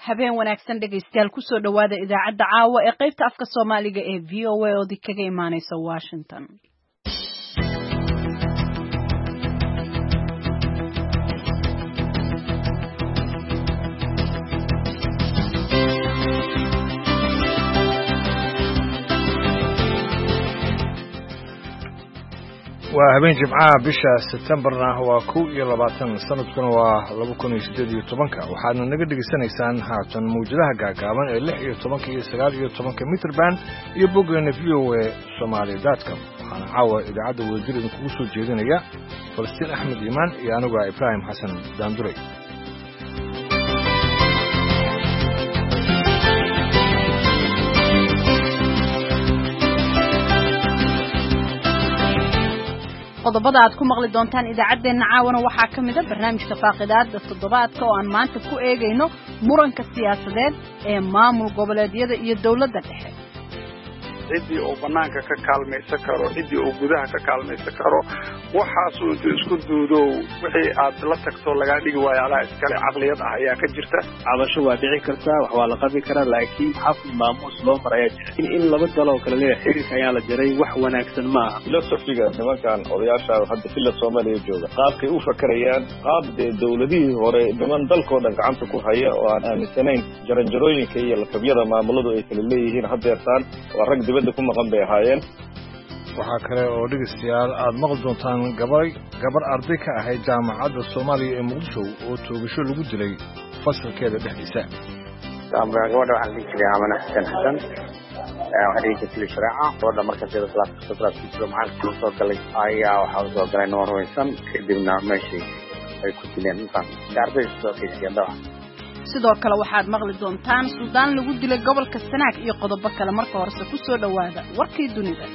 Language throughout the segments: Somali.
habeen wanaagsan dhegaystayaal ku soo dhawaada idaacadda caawa ee qaybta afka Soomaaliga ee VOA oo kaga imaanaysa Washington. waa habeen jimcaha bisha Septemberna waa 22 sanadkuna waa 2018 waxaadna naga dhageysanaysaan haatan mawjadaha gaagaaban ee 16 iyo 19 mitir band iyo boggeena VOA Somali.com waxaana caawa idaacadda wadajir idinkugu soo jeedinaya Falastiin Axmed Iimaan iyo anigu Ibrahim Xasan Daanduray. qodobada aad ku maqli doontaan idaacadeena caawana waxaa kamid ah barnaamijka faaqidaada toddobaadka oo aan maanta ku eegayno muranka siyaasadeed ee maamul goboleedyada iyo dawladda dhexe. cidii oo banaanka ka kaalmaysan karo cidii oo gudaha ka kaalmaysan karo waxaas uu isku duudo wixii aad la tagto laga dhigi waayo ala iskale aqliyad ah ayaa ka jirta cabasho waa dhici kartaa wax waa la qabi karaa laakiin xafid maamuus loo maraya in laba dalo kala leeyahay xiriirka ayaa la jaray wax wanaagsan ma aha filosofiga nimankan odayaasha hadda filla Soomaaliya jooga qaabkay u fakarayaan qaab dawladihii hore niman dalkoodan gacanta ku haya oo aan aaminsanayn jaranjarooyinka iyo lakabyada maamuladu ay kala leeyihiin haddeertaan waa rag dibadda ku maqan bay ahaayeen. waxaa kale oo dhegeystayaal aad maqli doontaan gabar arday ka ahayd jaamacadda Soomaaliya ee Muqdisho oo toogasho lagu dilay fasalkeeda dhexdiisa. gabadha waxaa la jiray Amana Xasan waxay dhigtay sharaca gabadha marka sida class macalka soo galay ayaa waxa soo galay noor weysan kadibna meeshii ay ku dileen intaan arday soo fiirsiyada. sidoo kale waxaad maqli doontaan Suudaan lagu dilay gobolka Sanaag iyo qodobo kale marka horse ku soo dhawaada warkii dunida.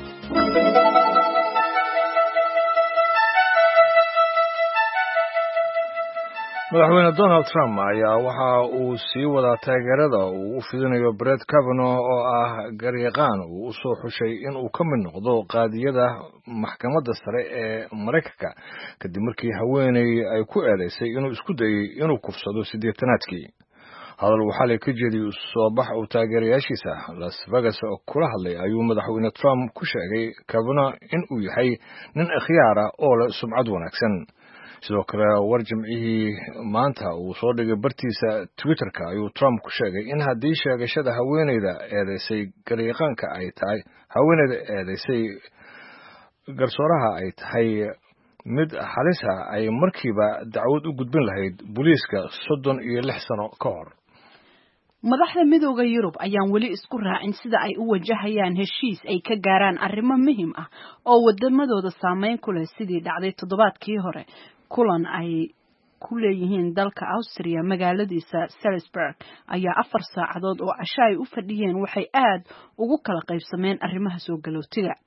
madaxweyne Donald Trump ayaa waxa uu sii wadaa taageerada uu u fidinayo Brett Kavanaugh oo ah garyaqaan uu soo xushay in uu ka mid noqdo qaadiyada maxkamadda sare ee Mareykanka kadib markii haweeney ay ku eedeysay inuu isku dayay inuu kufsado 80-aadkii. hadal waxaa la ka jeediyay soo bax uu taageerayaashiisa Las Vegas kula hadlay ayuu madaxweyne Trump ku sheegay Kavanaugh in uu yahay nin akhyaar ah oo leh sumcad wanaagsan. sidoo kale war jimcihii maanta uu soo dhigay bartiisa Twitterka ayuu Trump ku sheegay in haddii sheegashada haweeneyda eedeysay garyaqaanka ay tahay haweeneyda eedeysay garsooraha ay tahay mid xalisa ay markiiba dacwad u gudbin lahayd booliiska 36 sano ka hor. madaxda midowga Yurub ayaan wali isku raacin sida ay u wajahayaan heshiis ay ka gaaraan arrimo muhiim ah oo wadamadooda saameyn ku leh sidii dhacday toddobaadkii hore kulan ay ku leeyihiin dalka Austria magaaladiisa Salzburg ayaa 4 saacadood oo casho ay u fadhiyeen waxay aad ugu kala qaybsameen arrimaha soo galootiga.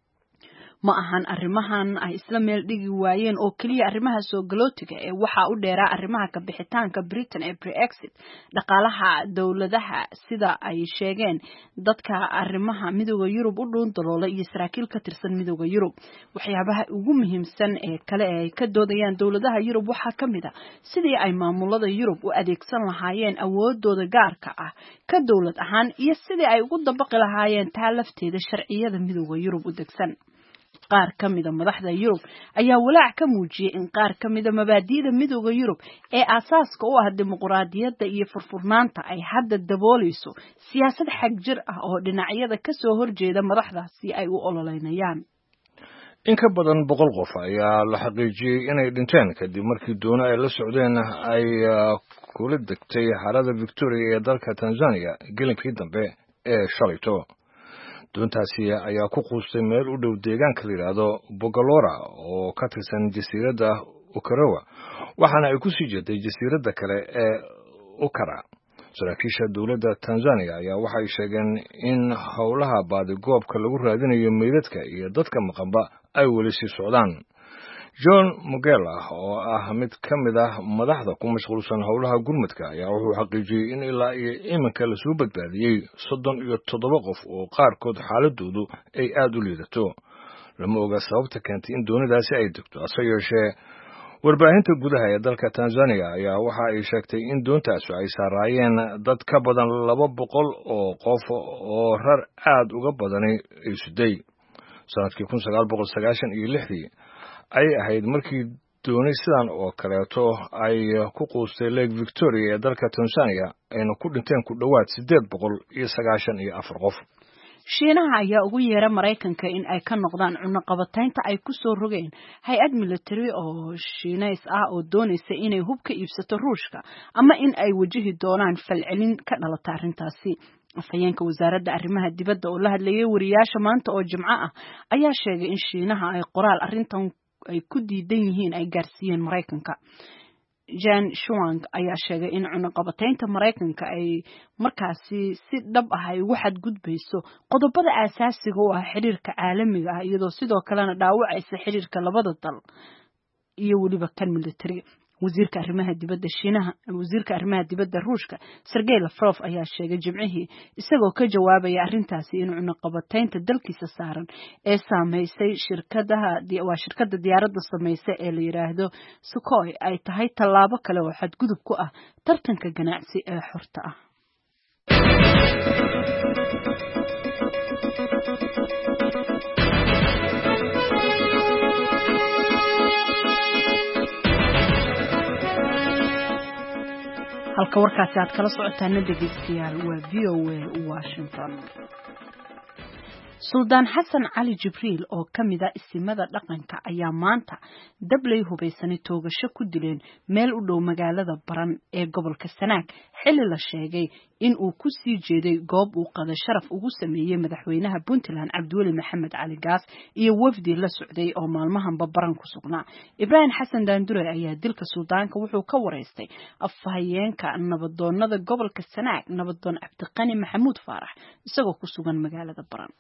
ma ahan arrimahan ay isla meel dhigi waayeen oo kaliya arrimaha soo galootiga ee waxa u dheeraa arrimaha ka bixitaanka Britain ee Brexit dhaqaalaha dawladaha sida ay sheegeen dadka arrimaha midowga Yurub u dhoon daloolay iyo saraakiil ka tirsan midowga Yurub. waxyaabaha ugu muhiimsan ee kale ee ay ka doodayaan dawladaha Yurub waxa kamid ah sidii ay maamulada Yurub u adeegsan lahaayeen awoodooda gaarka ah ka dawlad ahaan iyo sidii ay ugu dabaqi lahaayeen taa lafteeda sharciyada midowga Yurub u degsan. qaar kamida madaxda Yurub ayaa walaac ka muujiyay in qaar kamida mabaadi'da midowga Yurub ee asaaska u ah dimuqraadiyadda iyo furfurnaanta ay hadda dabooleyso siyaasad xagjir ah oo dhinacyada ka soo horjeeda madaxdaasi ay u ololeynayaan. in ka badan 100 qof ayaa la xaqiijiyay inay dhinteen kadib markii doona ay la socdeen ay kula degtay harada Victoria ee dalka Tanzania gelinkii dambe ee shalayto. doontaasi ayaa ku quustay meel u dhow deegaanka la yiraahdo Bogalora oo ka tirsan jasiiradda Ukerewe waxaana ay ku sii jeeday jasiiradda kale ee Ukara. saraakiisha dawladda Tanzania ayaa waxay sheegeen in howlaha baadigoobka lagu raadinayo meydadka iyo dadka maqanba ay weli sii socdaan. John Mugela oo ah mid ka mid ah madaxda ku mashquulsan howlaha gurmadka ayaa wuxuu xaqiijiyay in ilaa iyo iminka la soo badbaadiyay 37 qof oo qaarkood xaaladoodu ay aad u liidato. lama oga sababta keentay in doonidaasi ay degto ase yeeshee warbaahinta gudaha ee dalka Tanzania ayaa waxa ay sheegtay in doontaasi ay saaraayeen dad ka badan 200 oo qof oo rar aad uga badanay isuday sanadkii 1996 ay ahayd markii dooni sidan oo kaleeto ay ku quustay Lake Victoria ee dalka Tanzania ayna ku dhinteen ku dhawaad 894 qof. Shiinaha ayaa ugu yeera Mareykanka in ay ka noqdaan cunaqabataynta ay ku soo rogeen hay'ad military oo Shiineys ah oo doonaysa inay hub ka iibsato Ruushka ama in ay wajihi doonaan falcelin ka dhalata arrintaasi. Afhayeenka wasaaradda arrimaha dibadda oo la hadlayay wariyaasha maanta oo Jimco ah ayaa sheegay in Shiinaha ay qoraal arrintan ay ku diidan yihiin ay gaarsiiyeen Mareykanka. Jan Shuang ayaa sheegay in cunaqabataynta Mareykanka ay markaasi si dhab ah ay ugu xadgudbayso qodobada aasaasiga oo ah xiriirka caalamiga ah iyadoo sidoo kalena dhaawacaysa xiriirka labada dal iyo waliba kan military. wasiirka arrimaha dibadda Ruushka Sergey Lavrov ayaa sheegay Jimcihii isagoo ka jawaabaya arrintaasi in cunaqabataynta dalkiisa saaran ee saameysay shirkadda diyaaradda sameysay ee la yiraahdo Sukhoi ay tahay tallaabo kale oo xadgudub ku ah tartanka ganacsi ee xorta ah. halka warkaasi aad kala socotaan dhageystayaal waa VOA Washington. Suldaan Xasan Cali Jibriil oo kamid ah isimada dhaqanka ayaa maanta dablay hubaysanay toogasho ku dileen meel u dhow magaalada Baran ee gobolka Sanaag xilli la sheegay in uu ku sii jeeday goob uu qada sharaf ugu sameeyay madaxweynaha Puntland Cabdiweli Maxamed Cali Gaas iyo wafdi la socday oo maalmahanba Baran ku sugnaa. Ibrahim Xasan Daandure ayaa dilka suldaanka wuxuu ka wareystay afhayeenka nabadoonnada gobolka Sanaag nabadoon Cabdiqani Maxamuud Faarax isagoo ku sugan magaalada Baran.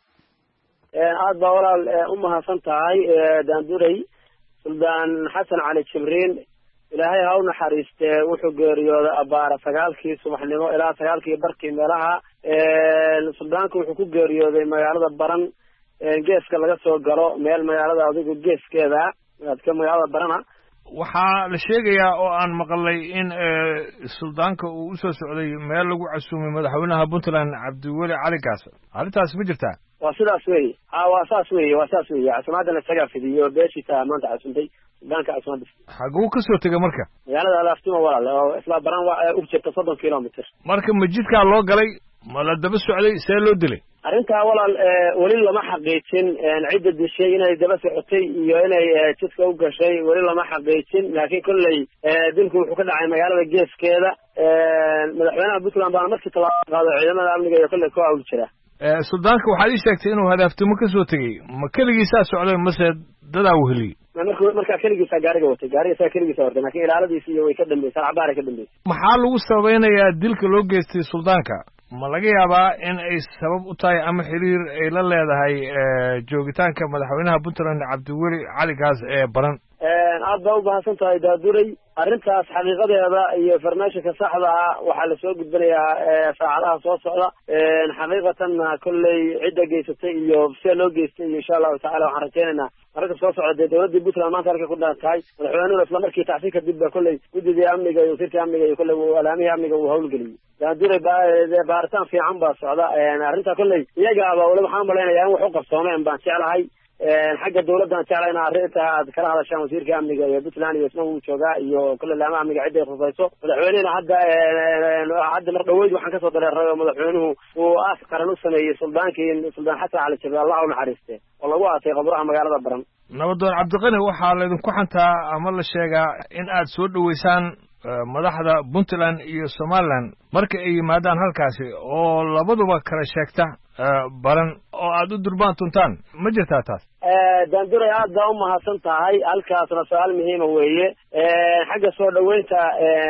aad baa walaal u mahadsan tahay Daandurey. Suldaan Xasan Cali Jibriil ilaahay ha u naxariistee wuxuu geeriyooday abaara 9kii subaxnimo ilaa 9kii barkii meelaha. Suldaanku wuxuu ku geeriyooday magaalada Baran geeska laga soo galo meel magaalada adigu geeskeeda ka magaalada Barana. waxaa la sheegayaa oo aan maqlay in suldaanka uu u soo socday meel lagu casuumay madaxweynaha Puntland Cabdiweli Cali Gaas. arrintaas ma jirtaa? waa sidaas weeye waa saas weeye caasimada isaga fidiyo beeshita maanta casuumtay suldaanka caasimada. xaguu ka soo tegay marka? magaalada Alaaftima walaal oo isla Baran waa u jirta 30 kilomitir. marka majidka loo galay ma la daba socday see loo dilay? arrintaa walaal weli lama xaqiijin cidda dishay inay daba socotay iyo inay jidka u gashay weli lama xaqiijin laakiin kolley dilku wuxuu ka dhacay magaalada geeskeeda. madaxweynaha Puntland baa markii talaabo qaado ciidamada amniga iyo kolley ku hawl jira. suldaanka waxaad ii sheegtay inuu hadaaftimo ka soo tegey ma keligiisaa socday mase dadaa weheliyey? markaa keligiisaa gaariga watay gaariga keligiisa hortay laakiin ilaaladiisi iyo way ka dambeysay cabaar ay ka dambeysay. maxaa lagu sabaynayaa dilka loo geystay suldaanka? ma laga yaabaa in ay sabab u tahay ama xiriir ay la leedahay joogitaanka madaxweynaha Puntland Cabdiweli Cali Gaas ee Baran? aad baa u mahadsan tahay Daandurey. arrintaas xaqiiqadeeda iyo farmaashinka saxda ah waxaa la soo gudbinayaa saacadaha soo socda. xaqiiqatan kolley cidda geysatay iyo sida loo geystay iyo insha Allahu tacaala waxaan rajaynaynaa marka soo socda dawladda Puntland maanta halka ku dhaantay madaxweynuhu isla markii tacsiin kadib ba kolley guddiga amniga iyo wasiirka amniga iyo kolley alaamihi amniga uu hawlgeliyay. Daandurey baaritaan fiican baa socda. arrinta kolley iyagaaba wali waxaan malaynayaa in wax u qabsoomeen baan jeclahay. xagga dawladdan jeclahay in arrinta aad kala hadashaan wasiirka amniga iyo Puntland iyo isna uu joogaa iyo kolley laamaha amniga cidda ay khusayso. madaxweynena hadda mar dhaweyd waxaan kasoo dareeray oo madaxweynuhu uu aas qaran u sameeyey suldaankii Suldaan Xasan Cali Jibriil Allah u naxariistee oo lagu aasay qabraha magaalada Baran. nabadoon Cabdiqani waxaa laydinku xantaa ama la sheegaa in aad soo dhaweysaan madaxda Puntland iyo Somaliland marka ay yimaadaan halkaasi oo labaduba kala sheegta Baran oo aad u durbaan tuntaan ma jirtaa taas? Daandurey aad baa u mahadsan tahay halkaasna su'aal muhiim weeye. xagga soo dhaweynta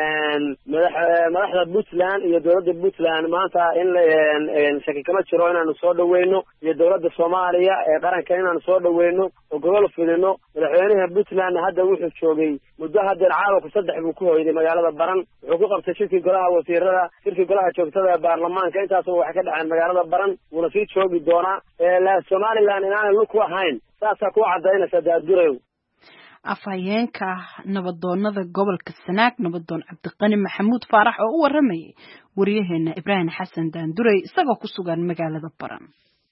madaxda Puntland iyo dawladda Puntland maanta in shaki kama jiro inaanu soo dhaweyno iyo dawladda Soomaaliya qaranka inaanu soo dhaweyno oo gobol fidino. madaxweynaha Puntland hadda wuxuu joogay muddo hadda caalamka 3 buu ku hoyday magaalada Baran. wuxuu ku qabtay shirkii golaha wasiirada shirkii golaha joogtada ee baarlamaanka intaas oo wax ka dhacay magaalada Baran wuuna sii joogi doonaa. Somaliland inaanay lug ku ahayn saasaa ku cadaynaysa Daandurey. afhayeenka nabadoonnada gobolka Sanaag nabadoon Cabdiqani Maxamuud Faarax oo u waramayay wariyaheena Ibraahim Xasan Daanduray isagoo ku sugan magaalada Baran.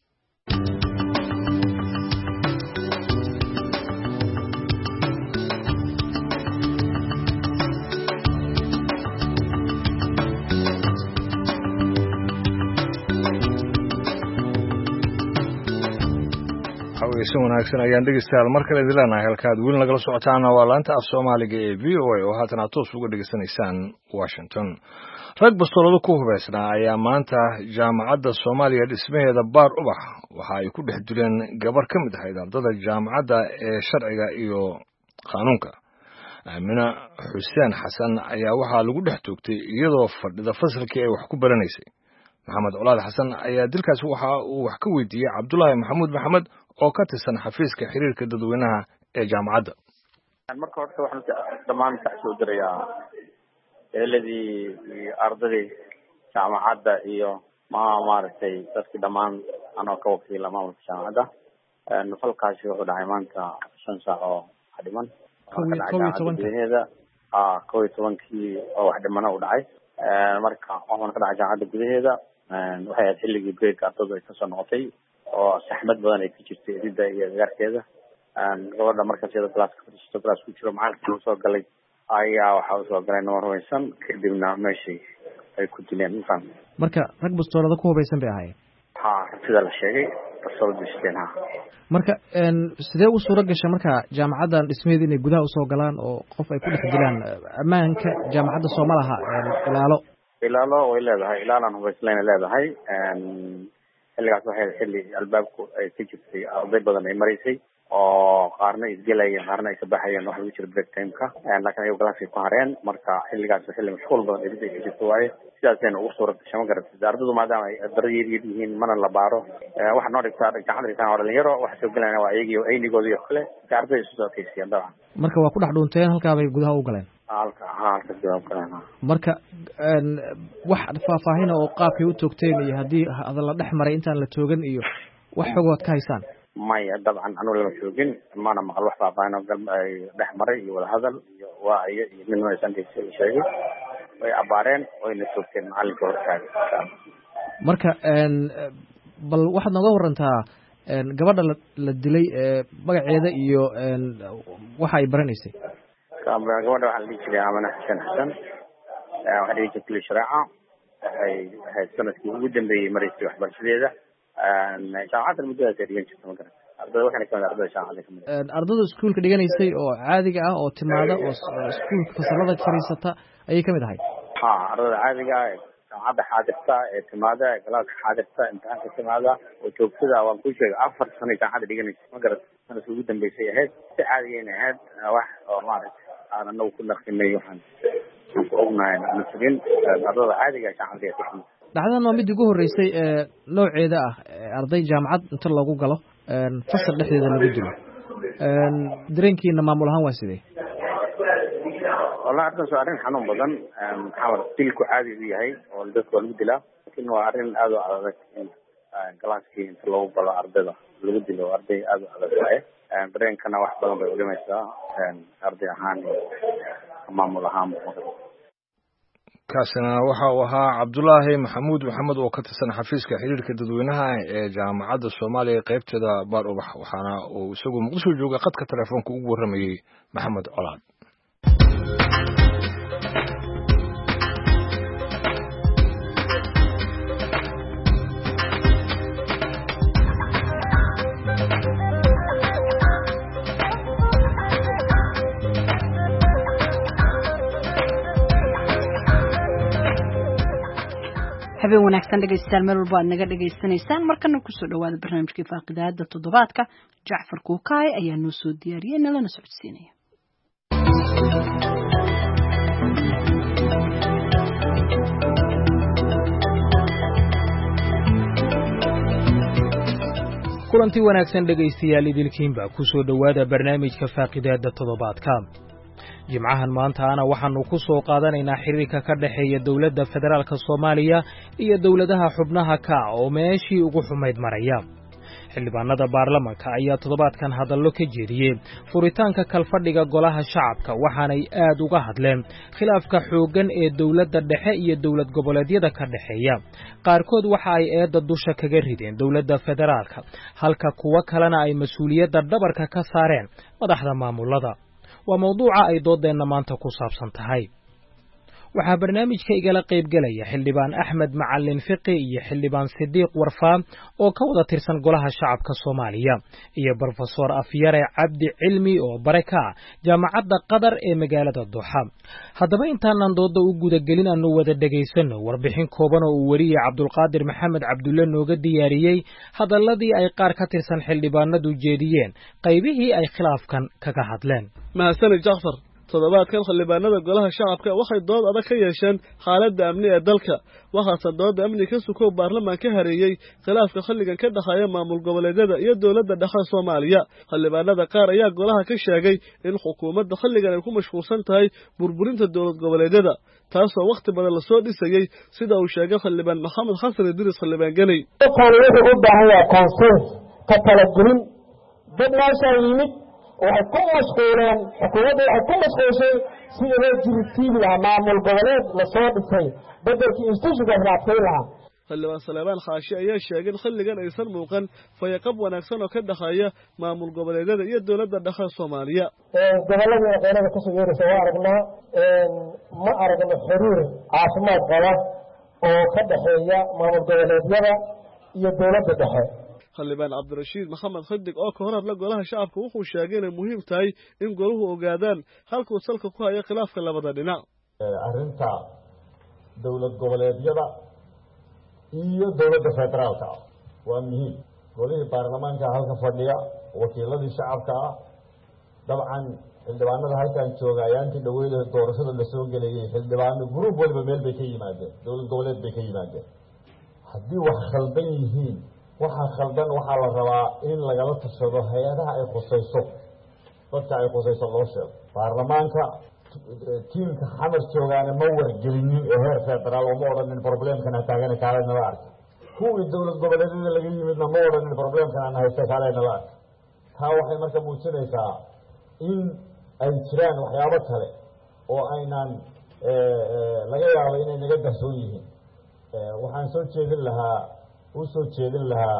si wanaagsan ayaan dhegeystayaal mar kale idin leenahay halkaad weli nagala socotaana waa laanta af Soomaaliga ee VOA oo haatan aad toos uga dhegeysanaysaan Washington. Rag bastoolada ku hubeysnaa ayaa maanta jaamacadda Soomaaliya dhismaheeda Baar Ubax waxa ay ku dhex dileen gabar ka mid ahayd ardada jaamacadda ee sharciga iyo qaanuunka. Amina Xuseen Xasan ayaa waxaa lagu dhex toogtay iyadoo fadhida fasalkii ay wax ku baranaysay. Maxamed Colaad Xasan ayaa dilkaas waxa uu wax ka weydiiyay Cabdullaahi Maxamuud Maxamed oo ka tirsan xafiiska xiriirka dadweynaha ee jaamacadda. marka horta waxaan dhammaan ka soo dirayaa eladii ardadii jaamacadda iyo maaragtay dadkii dhammaan anoo ka wakiila maamulka jaamacadda. falkaasi wuxuu dhacay maanta 5 saac oo dhiman. 11 oo wax dhimana u dhacay. marka waxaan ka dhacay jaamacadda gudaheeda. waxay ahayd xilligii break ardadu ay kasoo noqotay oo saxmad badan ay ku jirtay edida iyo gaarkeeda. gabadha markaas iyada class ku jiro macallinkii soo galay ayaa waxa uu soo galay noor weysan kadibna meeshii ay ku dileen. marka rag bastoolada ku hubeysan bay ahaayeen. sida la sheegay bastoolada isteen. marka sidee u suura gashay marka jaamacaddan dhismaheeda inay gudaha usoo galaan oo qof ay ku dhex dilaan? ammaanka jaamacadda soo ma laha ilaalo way leedahay, ilaalan hubeyslayna leedahay. xilligaas waxay xilli albaabku ay ka jirtay arday badan ay maraysay oo qaarna isgelayeen qaarna ay ka baxayeen wax lagu jiro break time-ka. laakiin ayagu galaaskay ku hareen. marka xilligaas xilli mashquul badan ay ka jirto waaye sidaasayna ugu suura gashay. ma garatay ardadu maadaama ay daro yar yihiin mana la baaro. waxa noo dhigtaa gacanta dhigtaan oo dhalinyaro waxa soo gelayna waa iyagii aynigooda iyo kale arday isu soo kaysiyeen dabcan. marka waa ku dhex dhuunteen halkaa bay gudaha u galeen. marka wax faahfaahin oo qaabkay u toogteen iyo haddii la dhex maray intaan la toogan iyo wax xogood ka haysaan? maya dabcan anu lama joogin mana maqal wax faahfaahin oo dhex maray iyo wada hadal iyo waayo iyo midna aysan sheegay. way abaareen wayna toogteen macalinka hortaaga. marka bal waxaad nooga warantaa gabadha la dilay magaceeda iyo waxa ay baranaysay. gabadha waxaa la dhihi jiray Amina Xuseen Xasan. waxay dhihi jirtay sharaaca. waxay sanadkii ugu dambeeyey maraysay waxbarashadeeda. jaamacadda muddadaas ay dhigan jirtay. ma garan ardada waxayna kamid ardada jaamacadda kamid ardada iskuulka dhiganaysay oo caadiga ah oo timaada oo iskuulka fasalada fariisata ayay kamid ahayd. ardada caadiga ah jaamacadda xaadirta ee timaada ee galaaska xaadirta imtixaanka timaada oo joogtada. waan ku sheegay 4 sano jaamacadda dhiganaysay. ma garan sanadkii ugu dambeysay ahayd si caadiyayna ahayd wax oo maaragtay aan anagu ku naqinay waxaan ku ognahay ma jirin. ardada caadiga jaamacadda dhiganaysay. dhacdadan waa mid ugu horeysay nooceeda ah arday jaamacad inta lagu galo fasal dhexdeeda lagu dilo. dareenkiina maamul ahaan waa sidee? wallahi arrintaas waa arrin xanuun badan. maxaa dilku caadi u yahay oo dadka waa lagu dilaa laakiin waa arrin aad u adag in galaaskii inta lagu galo ardayda lagu dilo. arday aad u adag waaye. dareenkana wax badan bay udhimaysaa arday ahaan iyo maamul ahaan. kaasina waxa uu ahaa Cabdullaahi Maxamuud Maxamed oo ka tirsan xafiiska xiriirka dadweynaha ee jaamacadda Soomaaliya qaybteeda Baar Ubax. waxaana uu isagu Muqdisho jooga qadka telefoonka ugu waramayay Maxamed Colaad. habeen wanaagsan dhegeystayaal meel walba aad naga dhegeysanaysaan. markana kusoo dhawaada barnaamijkii faaqidaada toddobaadka. Jacfar Kuukaay ayaa noo soo diyaariyay nalana socodsiinaya. kulantii wanaagsan dhegaystayaal idilkiinba kusoo dhawaada barnaamijka faaqidaada toddobaadka. jimcahan maantaana waxaannu ku soo qaadanaynaa xiriirka ka dhexeeya dowladda federaalka Soomaaliya iyo dowladaha xubnaha ka oo meeshii ugu xumayd maraya. xildhibaanada baarlamaanka ayaa toddobaadkan hadallo ka jeediyey furitaanka kalfadhiga golaha shacabka waxaanay aad uga hadleen khilaafka xooggan ee dowladda dhexe iyo dowlad goboleedyada ka dhexeeya qaarkood waxa ay eedda dusha kaga rideen dowladda federaalka halka kuwo kalena ay mas-uuliyadda dhabarka ka saareen madaxda maamulada waa mawduuca ay doodeenna maanta ku saabsan tahay waxaa barnaamijka igala qaybgelaya xildhibaan Axmed Macalin Fiqi iyo xildhibaan Sidiiq Warfaa oo ka wada tirsan golaha shacabka Soomaaliya iyo Professor Afyare Cabdi Cilmi oo baraka jaamacadda Qadar ee magaalada Doha haddaba intaan dooda u guda gelin aanu wada dhageysano warbixin kooban oo uu wariyay Cabdulqaadir Maxamed Cabdulle nooga diyaariyay hadalladii ay qaar ka tirsan xildhibaanadu jeediyeen qaybihii ay khilaafkan kaga hadleen mahadsanid Jaafar toddobaadkan xildhibaanada golaha shacabka waxay dood adag ka yeesheen xaaladda amni ee dalka waxaase doodda amni ka sukow baarlamaan ka hareeyey khilaafka xilligan ka dhexeeya maamul goboleedyada iyo dowladda dhexe Soomaaliya xildhibaanada qaar ayaa golaha ka sheegay in xukuumadda xilligan ay ku mashquulsan tahay burburinta dowlad goboleedyada taasoo waqti badan la soo dhisayay sida uu sheegay xildhibaan Maxamed Xasan Idris xildhibaan Ganay wuxuu u baahan yahay consensus ka talagelin dad meesha yimid waxay ku mashquuleen xukuumadda waxay ku mashquulshay sidii loo jiritiibi lahaa maamul goboleed la soo dhisay bedelkii institutionka raadsayn lahaa xildhibaan Salebaan Xaashi ayaa sheegay in xilligan aysan muuqan fayaqab wanaagsan oo ka dhexeeya maamul goboleedyada iyo dowladda dhexe Soomaaliya gobollada aqoonada ka soo yeeraysa waa aragnaa ma aragno xiriir caafimaad qaba oo ka dhexeeya maamul goboleedyada iyo dowladda dhexe xildhibaan Cabdirashiid Maxamed Xidig oo ka hor hadla golaha shacabka wuxuu sheegay inay muhiim tahay in goluhu ogaadaan halkuu salka ku hayo khilaafka labada dhinac arrinta dowlad goboleedyada iyo dowladda federaalka waa muhiim golihii baarlamaanka halka fadhiya wakiiladii shacabka ah dabcan xildhibaanada halkan jooga ayaantii dhaweeda doorashada la soo gelayay xildhibaano group walba meel bay ka yimaadeen dowlad goboleed bay ka yimaadeen haddii wax khaldan yihiin waxaa khaldan waxaa la rabaa in lagala tashado hay-adaha ay khusayso dadka ay khusayso loo sheego baarlamaanka tiimka xamar joogaana ma wargelinin ee heer federaal oo ma odhanin problemkana taagana kaale nala arka kuwii dowlad goboleedyada laga yimidna ma odhanin problemkan aan haysta kaale nala arka taa waxay marka muujinaysaa in ay jiraan waxyaabo kale oo aynaan laga yaabo inay naga darsoon yihiin waxaan soo jeedin lahaa usoo jeedin lahaa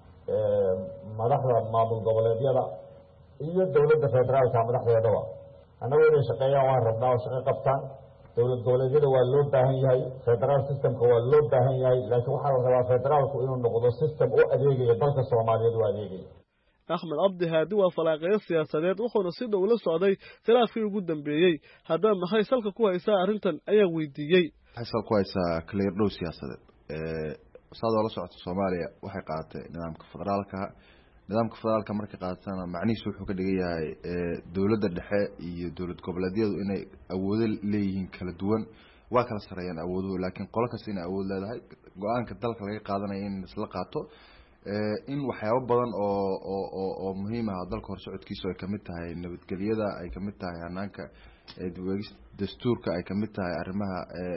madaxda maamul goboleedyada iyo dowladda federaalka madaxdeedaba annagu inay shaqeeyaan waan rabnaa oo shaqo qabtaan dowlad goboleedyada waa loo baahan yahay federaal systemka waa loo baahan yahay laakiin waxaa la rabaa federaalku inuu noqdo system u adeegaya dalka Soomaaliyeed u adeegaya Axmed Abdi Haadi waa falanqeeyo siyaasadeed wuxuuna si dhow la socday khilaafkii ugu dambeeyay haddaba maxay salka ku haysaa arrintan ayaa weydiiyey maxay salka ku haysaa clear dhow siyaasadeed saad oo la socota Soomaaliya waxay qaadatay nidaamka federaalka markay qaadatana macnihiisu wuxuu ka dhigan yahay dowladda dhexe iyo dowlad goboleedyadu inay awoodo leeyihiin kala duwan waa kala sareeyaan awooduhu laakiin qolo kasta inay awood leedahay go-aanka dalka laga qaadanayo in isla qaato in waxyaabo badan oo muhiim ah dalka hor socodkiisa ay kamid tahay nabadgelyada ay kamid tahay hanaanka dastuurka ay kamid tahay arrimaha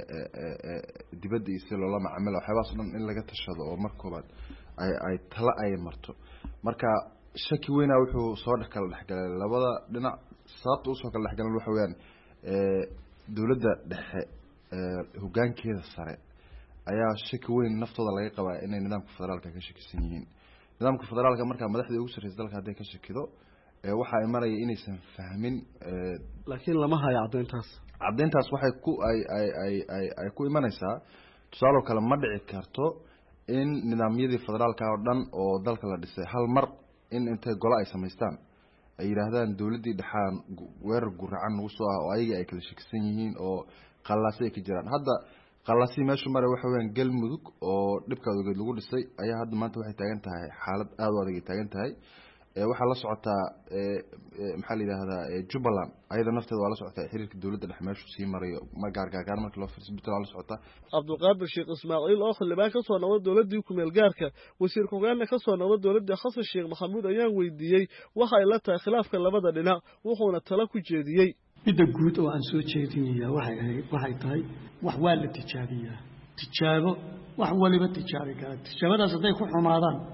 dibadda iyo si loola macaamilo waxyaabahaas dhan in laga tashado oo marka koobaad ay tala ay marto marka shaki weynaa wuxuu soo kala dhexgalay labada dhinac sababta usoo kala dhexgalan waxa weeyaan dowladda dhexe hoggaankeeda sare ayaa shaki weyn naftooda laga qabaa inay nidaamka federaalka ka shakisan yihiin nidaamka federaalka markaa madaxda ugu sarreysa dalka hadday ka shakido waxa ay maraya inaysan fahmin laakiin lama hayo caddeyntaas waxay ku ay ku imanaysaa tusaale kale ma dhici karto in nidaamyadii federaalka oo dhan oo dalka la dhisay hal mar in intay golo ay samaystaan ay yiraahdaan dowladdii dhaxaan weerar guracan ugu soo ah oo ayaga ay kala shakisan yihiin oo qallaasi ay ka jiraan hadda qallaasi meeshu maray waxa weeyaan galmudug oo dhibka ogeed lagu dhisay ayaa hadda maanta waxay taagan tahay xaalad aad u adag ay taagan tahay waxaa la socotaa maxaa la yidhaahdaa Jubbaland ayada nafteeda waa la socotaa xiriirka dowladda dhexe meeshu sii marayo ma gaargaar marka loo fiirso Puntland la socotaa Cabdulqaadir Sheekh Ismaaciil oo xildhibaan ka soo noqday dowladdii ku meel gaarka wasiir ku-xigeenka ka soo noqday dowladda Xasan Sheekh Maxamuud ayaan weydiiyey waxa ay la tahay khilaafka labada dhinac wuxuuna tala ku jeediyey midda guud oo aan soo jeedinayaa waxay tahay wax waa la tijaabiyaa tijaabo wax waliba tijaabi kara tijaabadaas hadday ku xumaadaan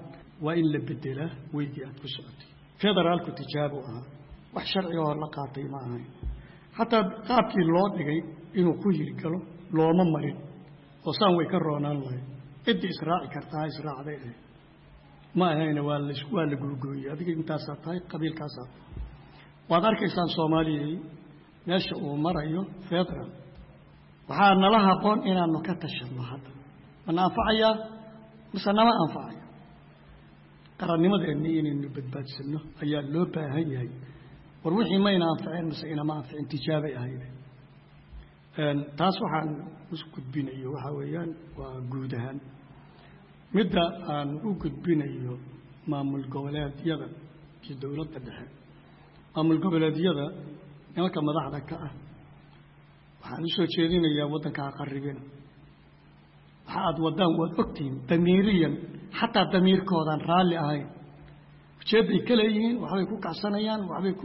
waa in la bedelaa weygii aad ku socotay federaalku tijaabo ahaa wax sharciga oo la qaatay ma ahayn xataa qaabkii loo dhigay inuu ku hirgalo looma marin oo saan way ka roonaan lahayd ciddii israaci kartaa israacday ma ahayna waa la gurgooyey adiga intaasaa tahay qabiilkaasaa waad arkaysaan soomaaliyay meesha uu marayo federal waxaa nala haboon inaanu ka tashanno hadda mana anfacayaa mise nama anfacaya qarannimadeenni inaynu badbaadsanno ayaa loo baahan yahay war wixii mayna anficeen mise inama anficin tijaabay ahayde taas waxaan u gudbinayo waxaa weeyaan waa guud ahaan midda aan u gudbinayo maamul goboleedyada iyo dowladda dhexe maamul goboleedyada nimanka madaxda ka ah waxaan usoo jeedinayaa waddankaa qarribina waxa aad waddaan waad ogtihiin damiiriyan xataa damiirkoodaan raalli ahayn ujeedday ka leeyihiin waxbay ku kacsanayaan waxbay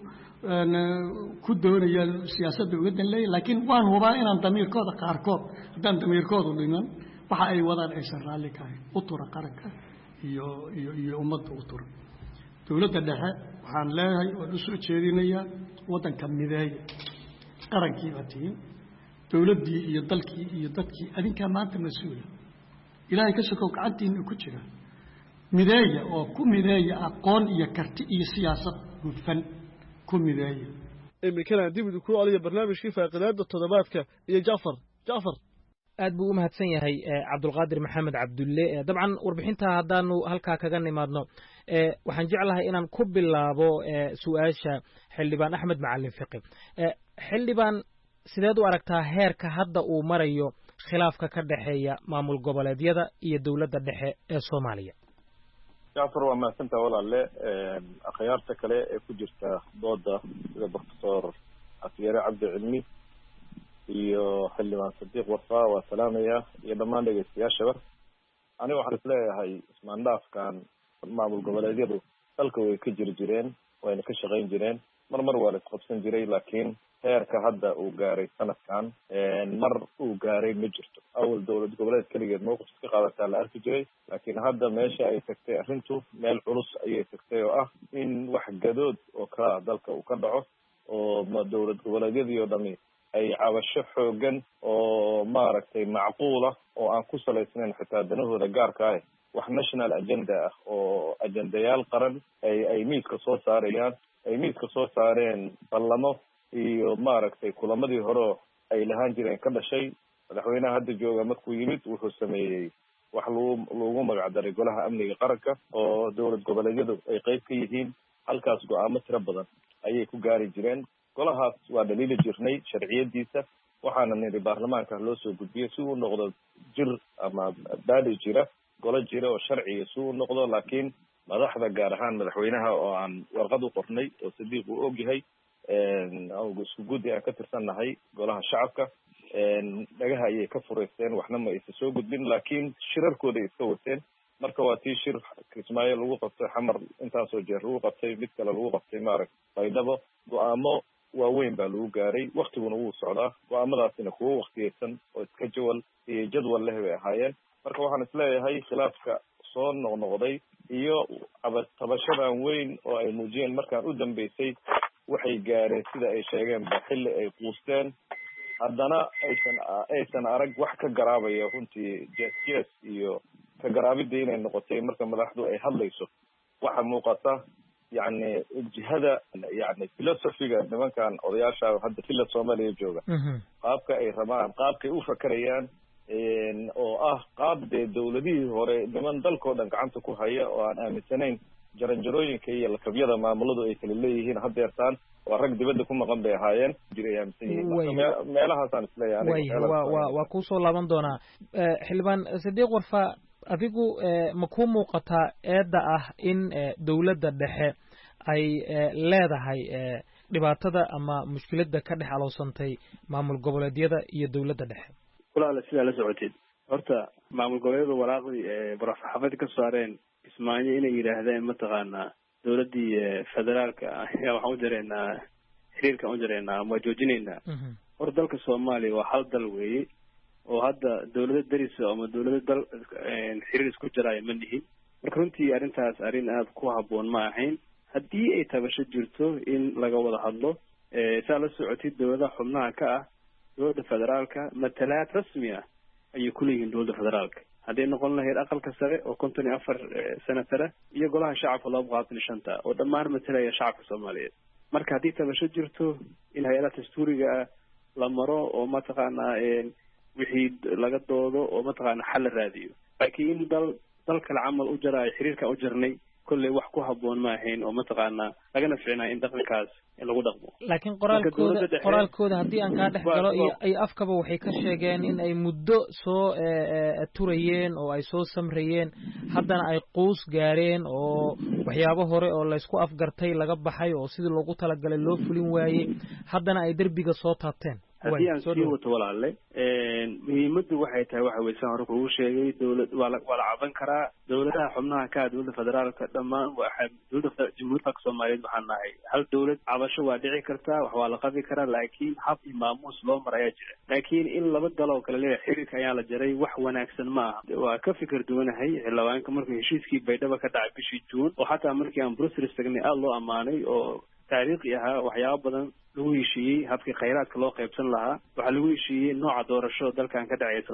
ku doonayaan siyaasadda uga dan leeyihin laakiin waan hubaa inaan damiirkooda qaarkood haddaan damiirkoodu dhiman waxa ay wadaan aysan raalli ka ahayn u tura qaranka iyo ummadda u tura dowladda dhexe waxaan leeyahay waan usoo jeedinayaa waddanka mideeya qarankiiba tihiin dowladdii iyo dalkii iyo dadkii adinkaa maanta mas-uula ilaahay ka sokow gacantiina ku jira mideeya oo ku mideeya aqoon iyo karti iyo siyaasad hufan ku mideeya iminkana dib idinku celiya barnaamijkii faaqidaada toddobaadka iyo jacfar aad buu u mahadsan yahay cabdulqaadir maxamed cabdulle dabcan warbixinta haddaanu halkaa kaga nimaadno waxaan jeclahay inaan ku bilaabo su-aasha xildhibaan axmed macalin fiqi xildhibaan sideed u aragtaa heerka hadda uu marayo khilaafka ka dhexeeya maamul goboleedyada iyo dowladda dhexe ee soomaaliya jacfar waa mahadsantaa walaalle akhyaarta kale ee ku jirta dooda sida doctor afyare cabdi cilmi iyo xildhibaan sadiiq warfaa waa salaamaya iyo dhammaan dhegeystayaashaba aniga waxaan isleeyahay ismaandhaafkan maamul goboleedyadu dalka way ka jiri jireen wayna ka shaqayn jireen mar waa la isqabsan jiray laakiin heerka hadda uu gaaray sanadkan mar uu gaaray ma jirto awal dowlad goboleed keligeed mowqif iska qaadataa la arki jiray laakiin hadda meesha ay tagtay arrintu meel culus ayay tagtay oo ah in wax gadood oo kala dalka uu ka dhaco oo dowlad goboleedyadii oo dhami ay cabasho xoogan oo maaragtay macquula oo aan ku salaysnayn xitaa danahooda gaarka ah wax national agenda ah oo ajendayaal qaran ay miiska soo saarayaan ay miiska soo saareen ballamo iyo maaragtay kulamadii hore ay lahaan jireen ka dhashay madaxweynaha hadda jooga markuu yimid wuxuu sameeyey wax lagu magac daray golaha amniga qaranka oo dowlad goboleedyadu ay qayb ka yihiin halkaas go-aamo tiro badan ayay ku gaari jireen golahaas waa dhaliili jirnay sharciyadiisa waxaana nidhi baarlamaanka loo soo gudbiyey si uu noqdo jir ama baali jira golo jira oo sharciga si uu noqdo laakiin madaxda gaar ahaan madaxweynaha oo aan warqad u qornay oo sadiiq uu ogyahay isku guddi aan ka tirsannahay golaha shacabka dhagaha ayay ka fureysteen waxna ma aysa soo gudbin laakiin shirarkooday iska wateen marka waa tii shir kismaayo lagu qabtay xamar intaasoo jeer lagu qabtay mid kale lagu qabtay maaragta baydhabo go-aamo waaweyn baa lagu gaaray waktiguna wuu socdaa go-aamadaasina kuwo waktiyeysan oo iska jadwal leh bay ahaayeen marka waxaan isleeyahay khilaafka soo noqnoqday iyo tabashadan weyn oo ay muujiyeen markaan u dambeysay waxay gaareen sida ay sheegeen ba xilli ay quusteen haddana aysan arag wax ka garaabaya runtii jes iyo ka garaabida inay noqotay marka madaxdu ay hadlayso waxa muuqata yani jihada yani philosophiga nimankan odayaasha hadda fila soomaaliya jooga qaabka ay rabaan qaabkay u fakerayaan oo ah qaab dee dowladihii hore niman dalkao dhan gacanta ku haya oo aan aaminsanayn jaranjarooyinka iyo lakabyada maamuladu ay kala leeyihiin hadeertaan waa rag dibadda ku maqan bay ahaayeen jiray aaminsan yihiin meelahaasaan isleeyahay waa kuusoo laaban doonaa xildhibaan sadiiq warfa adigu ma ku muuqataa eedda ah in dowladda dhexe ay leedahay dhibaatada ama mushkiladda ka dhex aloosantay maamul goboleedyada iyo dowladda dhexe walaala sidaa la socoteed horta maamul goboleedyada waraaqdii baraxafada ka saareen kismaayo inay yidhaahdeen mataqaanaa dowladdii federaalka ayaa waxaan u jareynaa xiriirka aan u jareynaa ama waa joojinaynaa horta dalka soomaaliya waa hal dal weeye oo hadda dowlado darisa ama dowlado dal xiriir isku jaraayo ma nihin marka runtii arrintaas arrin aada ku habboon ma ahayn. haddii ay tabasho jirto in laga wada hadlo, saa la socotid dowladaha xubnaha ka ah dowladda federaalka matalaad rasmi ah ayay kuleeyihiin dowladda federaalka, hadday noqon lahayd aqalka sare oo 54 senatara iyo golaha shacabka 225 oo dhammaan matalaya shacabka Soomaaliyeed. marka haddii tabasho jirto in hay-adaha dastuuriga la maro oo mataqaanaa wixii laga doodo oo mataqaanaa xal la raadiyo, laakiin in dal kale camal u jaraayo xiriirka u jarnay kolley wax ku habboon ma ahayn oo mataqaanaa lagana fiicnaa in dhaqankaas in lagu dhaqmo. laakiin qoraalkooda haddii aan kaa dhex galo iyo afkaba waxay ka sheegeen in ay muddo soo turayeen oo ay soo samrayeen, haddana ay quus gaareen oo waxyaabo hore oo laysku afgartay laga baxay oo sidii loogu talagalay loo fulin waayey, haddana ay derbiga soo taabteen. haddii aan sii wato walaalle, muhiimaddu waxay tahay waxa weye saan hore kugu sheegay, dowlad waa la caban karaa. dowladaha xubnaha ka dowladda federaalka dhammaan dowladda jamhuuriyadda Soomaaliyeed waxaan nahay hal dowlad. cabasho waa dhici kartaa, wax waa la qabi karaa, laakiin hab iyo maamuus loo mar ayaa jira. laakiin in laba dal oo kale leeyahay xiriirka ayaa la jaray wax wanaagsan ma aha. waa ka fikir duwanahay xildhibaanka markuu heshiiskii Baydhabo ka dhacay bishii Juun, oo xataa markii aan Brussels tagnay aada loo ammaanay oo taariikhi ahaa, waxyaabo badan lagu heshiiyey, habkii khayraadka loo qaybsan lahaa, waxaa lagu heshiiyey nooca doorasho dalkan ka dhacaysa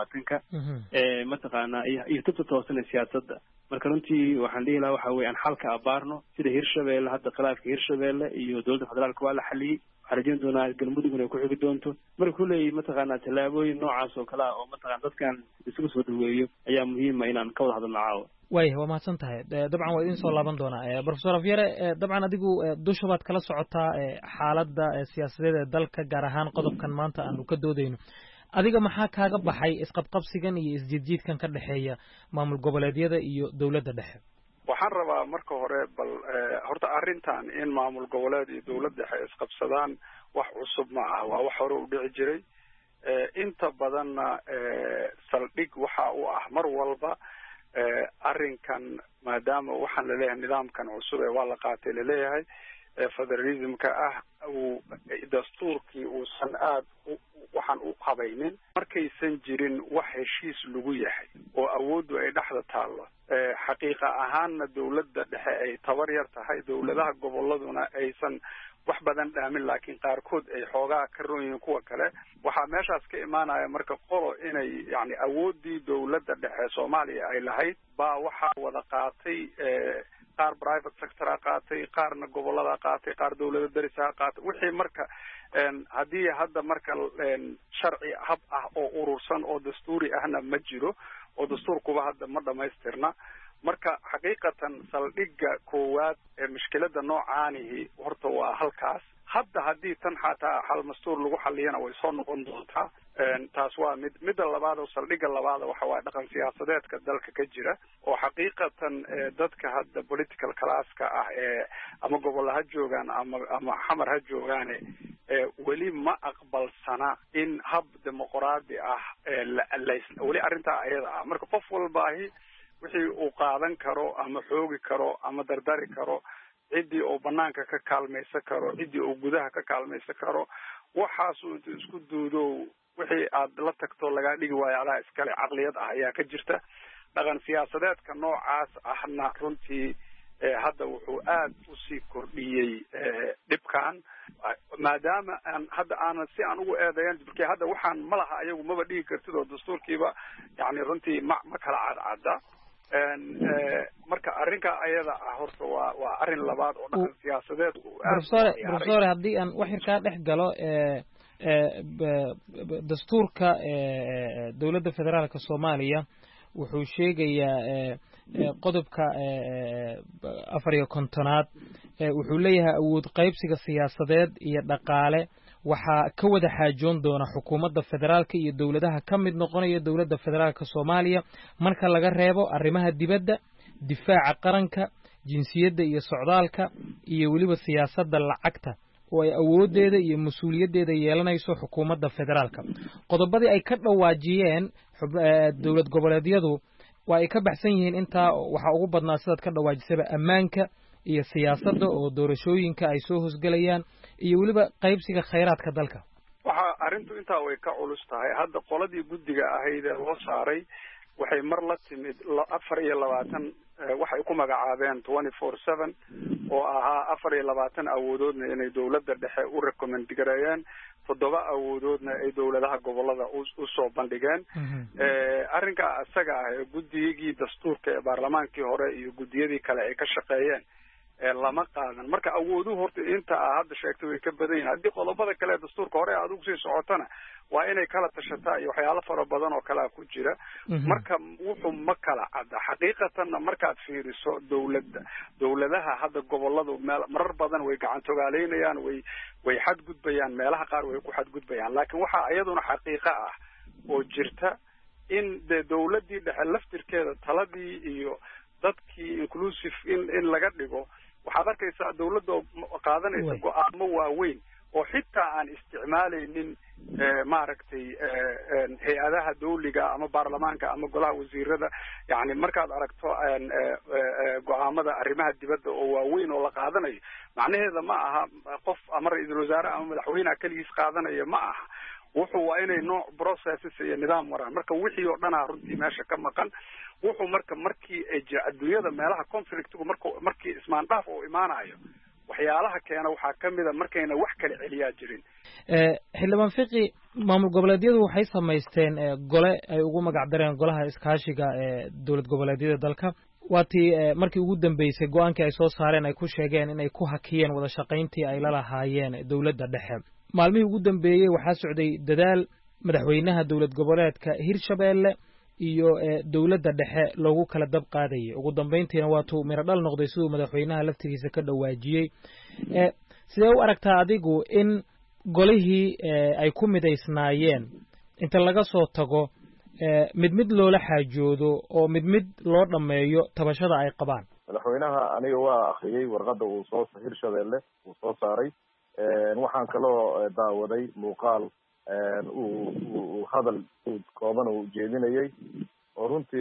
2020 mataqaanaa iyo tubta toosan ee siyaasadda. marka runtii waxaan dhihi lahaa waxa weye aan xalka abaarno, sida Hirshabeelle hadda khilaafka Hirshabeelle iyo dowladda federaalka waa la xaliyey. waxaan rajayn doonaa galmudug inay ku xigi doonto. marka kulley mataqaanaa tallaabooyin noocaas oo kale ah oo mataqaana dadkan isugu soo dhaweeyo ayaa muhiima inaan ka wada hadalno caawa. waaya waa mahadsan tahay. dabcan waa idin soo laaban doonaa professor Afyare. dabcan adigu dusha baad kala socotaa xaaladda siyaasadeed ee dalka, gaar ahaan qodobkan maanta aanu ka doodayno. adiga maxaa kaaga baxay isqabqabsigan iyo isjiidjiidkan ka dhexeeya maamul goboleedyada iyo dowladda dhexe? waxaan rabaa marka hore bal horta arrintan in maamul goboleed iyo dowlad dhexe isqabsadaan wax cusub ma ah, waa wax hore u dhici jiray. inta badanna saldhig waxa uu ah mar walba arrinkan, maadaama waxaan laleeyahay nidaamkan cusub ee waa la qaatay laleeyahay federalismka ah, uu dastuurkii uusan aad waxaan u habaynin, markaysan jirin wax heshiis lagu yahay oo awooddu ay dhexda taallo, xaqiiqa ahaanna dowladda dhexe ay tabar yar tahay, dowladaha goboladuna aysan wax badan dhaamin, laakiin qaarkood ay xoogaa ka roon yihiin kuwa kale. waxaa meeshaas ka imaanaya marka qolo inay yani awooddii dowladda dhexe Soomaaliya ay lahayd baa waxaa wada qaatay, qaar private sector qaatay, qaarna gobolada qaatay, qaar dowladda darisaha qaatay. wixii marka haddii hadda marka sharci hab ah oo urursan oo dastuuri ahna ma jiro, oo dastuurkuba hadda ma dhamaystirna. marka xaqiiqatan saldhigga koowaad ee mushkiladda noocaanihi horta waa halkaas. hadda haddii tan xataa xal mastuur lagu xaliyana way soo noqon doontaa. taas waa midda labaad oo saldhigga labaad waxa waa dhaqan siyaasadeedka dalka ka jira oo xaqiiqatan dadka hadda political classka ah ama gobol ha joogaan ama xamar ha joogaan weli ma aqbalsana in hab dimuqraadi ah weli arrintaa ayada ah. marka qof walbaahi wixii uu qaadan karo ama xoogi karo ama dardari karo, ciddii uu banaanka ka kaalmaysan karo, ciddii uu gudaha ka kaalmaysan karo, waxaasuu intuu isku duudo wixii aad la tagto lagaa dhigi waayo adaa iskale caqliyad ah ayaa ka jirta. dhaqan siyaasadeedka noocaas ahna runtii hadda wuxuu aad usii kordhiyey dhibkan, maadaama aanan si aan ugu eedayan markii hadda waxaan ma laha ayagu maba dhigi kartid oo dastuurkiiba yani runtii ma kala cadcada. marka arrinka ayada ah horta waa arrin labaad oo dhaqan siyaasadeed professor haddii aan wax yar kaa dhex galo, dastuurka dowladda federaalka Soomaaliya wuxuu sheegayaa qodobka 54 wuxuu leeyahay awood qaybsiga siyaasadeed iyo dhaqaale waxaa ka wada xaajoon doona xukuumadda federaalka iyo dowladaha ka mid noqonaya dowladda federaalka Soomaaliya marka laga reebo arrimaha dibadda, difaaca qaranka, jinsiyadda iyo socdaalka iyo weliba siyaasadda lacagta oo ay awoodeeda iyo mas'uuliyaddeeda yeelanayso xukuumadda federaalka. qodobadii ay ka dhawaajiyeen dowlad goboleedyadu waa ay ka baxsan yihiin intaa. waxa ugu badnaa sidaad ka dhawaajisaba ammaanka iyo siyaasadda oo doorashooyinka ay soo hosgelayaan iyo weliba qaybsiga khayraadka dalka. waxa arrintu intaa way ka culus tahay. hadda qoladii guddiga ahayd ee loo saaray waxay mar la timid 24 waxay ku magacaabeen 24/7 oo ahaa 24 awoodoodna inay dawladda dhexe u recommend gareeyeen 7 awoodoodna ay dawladaha gobolada u soo bandhigeen arrinka asaga ah guddigii dastuurka ee baarlamaankii hore iyo gudiyadii kale ay ka shaqeeyeen lama qaadan marka awooduhu horta inta hadda sheegtay way ka badan yihiin haddii qodobada kale ee dastuurka hore aad ugu sii socotana waa inay kala tashataa iyo waxyaalo fara badan oo kale ku jira marka wuxuu ma kala cadda xaqiiqatanna markaad fiiriso dawladaha hadda goboladu marar badan way gacantogaaleynayaan way xadgudbayaan meelaha qaar way ku xadgudbayaan laakiin waxaa iyaduna xaqiiqo ah oo jirta in de dawladii dhexe laftirkeeda taladii iyo dadkii inclusive in laga dhigo waxaad arkaysaa dawladda qaadanaysa go'aamo waaweyn oo xitaa aan isticmaalaynin maaragtay hay-adaha dawliga ama baarlamaanka ama golaha wasiirada yani markaad aragto go'aamada arrimaha dibadda oo waaweyn oo la qaadanayo macnaheeda ma aha qof ama ra-iisul wasaare ama madaxweyneha keligiis qaadanaya ma aha wuxuu waa inay nooc processes iyo nidaam maraan marka wixii oo dhanaa runtii meesha ka maqan wuxuu markii adduunyada meelaha conflictigu markii ismaandhaaf uu imaanayo waxyaalaha keena waxaa ka mida markayna wax kala celiyaa jirin xildhibaan fiqi maamul goboleedyadu waxay samaysteen gole ay ugu magac dareen golaha iskaashiga ee dowlad goboleedyada dalka waatii markii ugu dambeysay go-aankii ay soo saareen ay ku sheegeen inay ku hakiyeen wada shaqayntii ay la lahaayeen dowladda dhexe maalmihii ugu dambeeyey waxaa socday dadaal madaxweynaha dowlad goboleedka Hirshabeelle iyo dowladda dhexe loogu kala dab qaadayay ugu dambeyntiina waa tuu miro dhal noqday sidoo madaxweynaha laftigiisa ka dhawaajiyay sidee u aragtaa adigu in golihii ay ku midaysnaayeen inta laga soo tago mid loola xaajoodo oo mid loo dhameeyo tabashada ay qabaan madaxweynaha aniga waa akhriyay warqadda uu soo Hirshabeelle uu soo saaray waxaan kaloo daawaday muuqaal uu hadal kooban uu jeedinayay oo runtii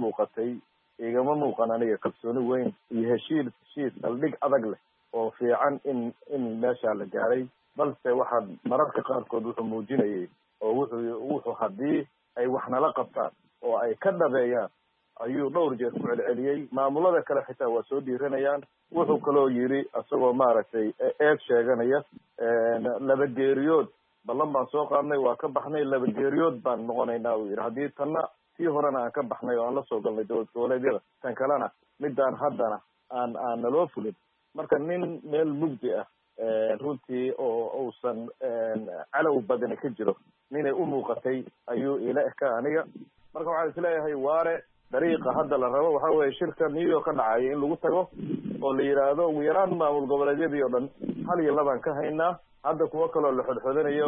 igama muuqan aniga kalsooni weyn iyo heshiis saldhig adag leh oo fiican in meesha la gaaray balse waxaad mararka qaarkood wuxuu muujinayay oo wuxuu haddii ay wax nala qabtaan oo ay ka dhabeeyaan ayuu dhowr jeer ku celceliyey maamulada kale xitaa waa soo dhiiranayaan wuxuu kaloo yidhi isagoo maaragtay eed sheeganaya laba geeriyood ballan baan soo qaadnay waa ka baxnay laba geeriyood baan noqonaynaa uu yidhi haddii tanna tii horena aan ka baxnay oo aan la soo galnay dowlad goboleedyada tan kalena midaan haddana aan naloo fulin marka nin meel mugdi ah runtii oo uusan calow badani ka jiro ninay u muuqatay ayuu ila eka aniga marka waxaan isleeyahay waare dariiqa hadda la rabo waxa weeye shirka New York ka dhacay in lagu tago oo la yiraahdo ugu yaraan maamul goboleedyadii oo dhan hal iyo labaan ka haynaa hadda kuwa kaloo la xodxodanayo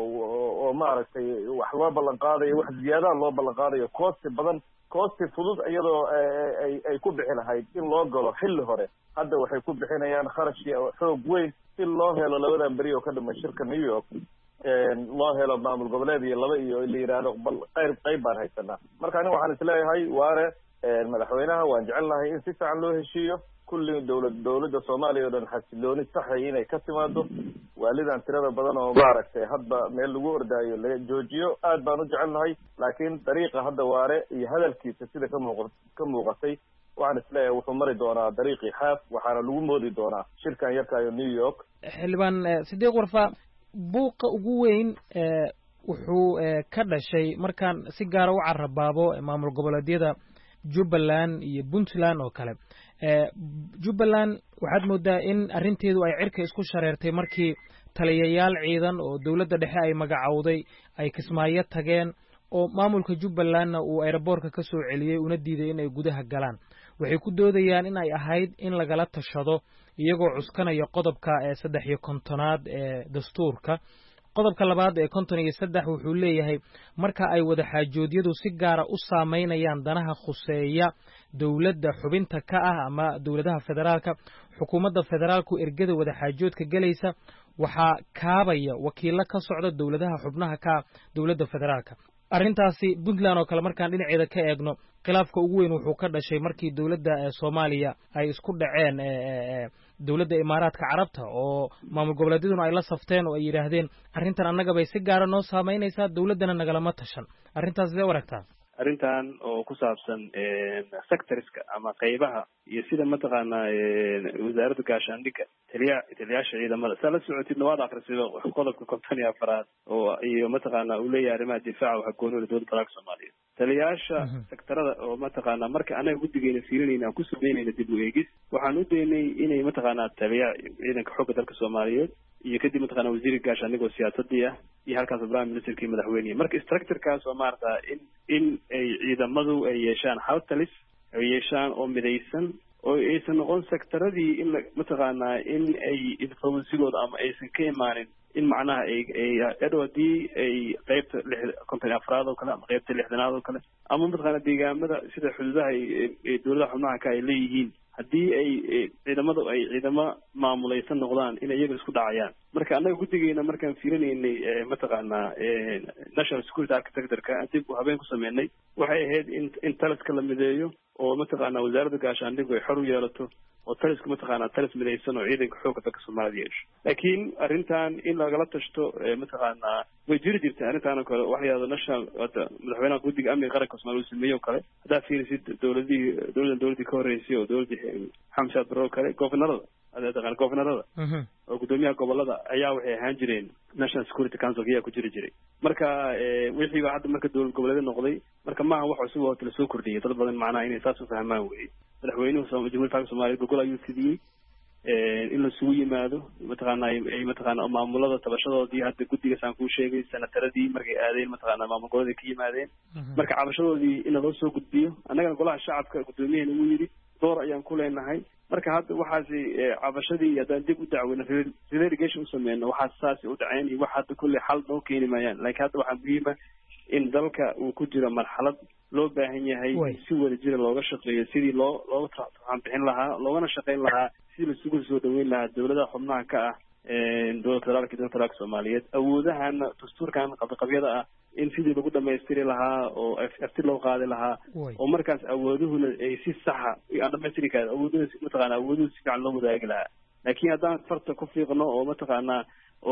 oo maaragtay wax loo ballan qaadayo wax ziyaada loo ballan qaadayo koosti fudud iyadoo ay ku bixi lahayd in loo galo xilli hore hadda waxay ku bixinayaan kharash xoog weyn si loo helo labadan beri oo ka dhimay shirka New York loo helo maamul goboleed iyo laba iyo la yiraahdo bal qayb baan haysanaa marka aniga waxaan isleeyahay waare madaxweynaha waan jecelnahay in si fiican loo heshiiyo kulli dowladda Soomaaliya oo dhan xasilooni saxay inay ka timaado waalidan tirada badan oo maaragtay hadba meel lagu ordaayo laga joojiyo aad baan u jecelnahay laakiin dariiqa hadda waare iyo hadalkiisa sida ka muuqatay waxaan isleeyahay wuxuu mari doonaa dariiqii xaaf waxaana lagu moodi doonaa shirkan yarkaayo New York xildhibaan Sidiiq Warfa buuqa ugu weyn wuxuu ka dhashay markaan si gaar ah u carabaabo maamul goboleedyada Jubbaland iyo Puntland oo kale Jubbaland waxaad moodaa in arrinteedu ay cirka isku shareertay markii taliyayaal ciidan oo dawladda dhexe ay magacawday ay Kismaayo tageen oo maamulka Jubbalandna uu aeroboorka ka soo celiyay una diiday in ay gudaha galaan waxay ku doodayaan in ay ahayd in lagala tashado iyagoo cuskanaya qodobka 53 ee dastuurka qodobka labaad ee 53 wuxuu leeyahay marka ay wada xaajoodyadu si gaar ah u saameynayaan danaha khuseeya dawladda xubinta ka ah ama dawladaha federaalka xukuumadda federaalku ergada wada xaajoodka galaysa waxa kaabaya wakiilo ka socda dawladaha xubnaha ka dawladda federaalka arrintaasi Puntland oo kale markaan dhinaceeda ka eegno khilaafka ugu weyn wuxuu ka dhashay markii dawladda Soomaaliya ay isku dhaceen dawladda Imaaraadka Carabta oo maamul goboleedyaduna ay la safteen oo ay yiraahdeen arrintan annaga bay si gaar ah noo saameynaysaa dawladdana nagalama tashan arrintaas sidee waragtaa arrintan oo ku saabsan sectorska ama qaybaha iyo sida mataqaanaa wasaaradda gaashaandhigga taliyaasha ciidamada saa la socotidna waad akrisido qodobka 54 oo iyo mataqaanaa uu leeyahay arrimaha difaaca waxa gooni dowladda federaalka Soomaaliya taliyaasha sektarada oo mataqaanaa marka anaga guddigeena fiirinayna aan ku sameynayna dib u eegis waxaan u daynay inay mataqaanaa taliya ciidanka xoogga dalka Soomaaliyeed iyo kadib mataqaanaa wasiirka gaashaandhigga oo siyaasadii ah iyo halkaas prime ministerkii madaxweynaha marka structurekaas oo maarta in ay ciidamadu ay yeeshaan hal talis ay yeeshaan oo midaysan oo aysan noqon sektaradii in mataqaanaa in ay influensigooda ama aysan ka imaanin in macnaha ay adwadii ay qaybta 54 oo kale ama qaybta 60 oo kale ama mataqaanaa deegaamada sida xuduudaha ay dowladaha xubnaha ka ay leeyihiin haddii ay ciidamadu ay ciidamo maamulaysan noqdaan in iyaga isku dhacayaan marka anaga guddigeena markaan fiirinaynay mataqaanaa national security architecture-ka dib u habeen ku sameynay waxay ahayd in taliska la mideeyo oo mataqaanaa wasaaradda gaashaandhiggu ay xor u yeelato oo talisku mataqaanaa talis midaysan oo ciidanka xoogga dalka Soomaaliya yeesho laakiin arrintan in lagala tashto mataqaanaa way jiri jirtay arrintan oo kale waxa yiraahdo national madaxweynaha guddiga amniga qaranka Soomaaliya sameeyo kale hadaa fiirisid dowladii ka horeysay oo dowladii Xamsa Barrow kale governorada oo gudoomiyaha gobolada ayaa waxay ahaan jireen national security council ayaa ku jiray marka wixii hadda marka dowlad goboleed noqday marka maaha wax cusub oo la soo kordhiyay dad badan macnaha inay saas u fahmaan weey madaxweynuhu Jamhuuriyadda Soomaaliya gogol ayuu fidiyay in la sugu yimaado mataqaanaa maamulada tabashadoodii hadda guddiga saan kuu sheegay sanataradii markay aadeen mataqaanaa maamul goboleedka ka yimaadeen marka cabashadoodii in loo soo gudbiyo annagana golaha shacabka gudoomiyahana uu yidhi door ayaan ku leenahay marka hadda waxaasi cabashadii haddaan dib u dacweyno relegation u sameyno waxaas saasi u dhaceen iyo wax hadda kulle xal noo keeni maayaan laakiin hadda waxaa muhiima in dalka uu ku jiro marxalad loo baahan yahay si wada jira looga shaqeeyo sidii looga bixin lahaa loogana shaqayn lahaa sidii laisugu soo dhaweyn lahaa dowladaha xubnaha ka ah dowladda federaalka iyo dowladda federaalka Soomaaliyeed awoodahana dastuurkan qabyada ah in sidii lagu dhamaystiri lahaa oo afti loo qaadi lahaa oo markaas awooduhuna ay si saxa aan dhamaystiri karin awooduhu mataqaanaa awooduhu si fiican loo wadaagi lahaa laakiin haddaan farta ku fiiqno oo mataqaanaa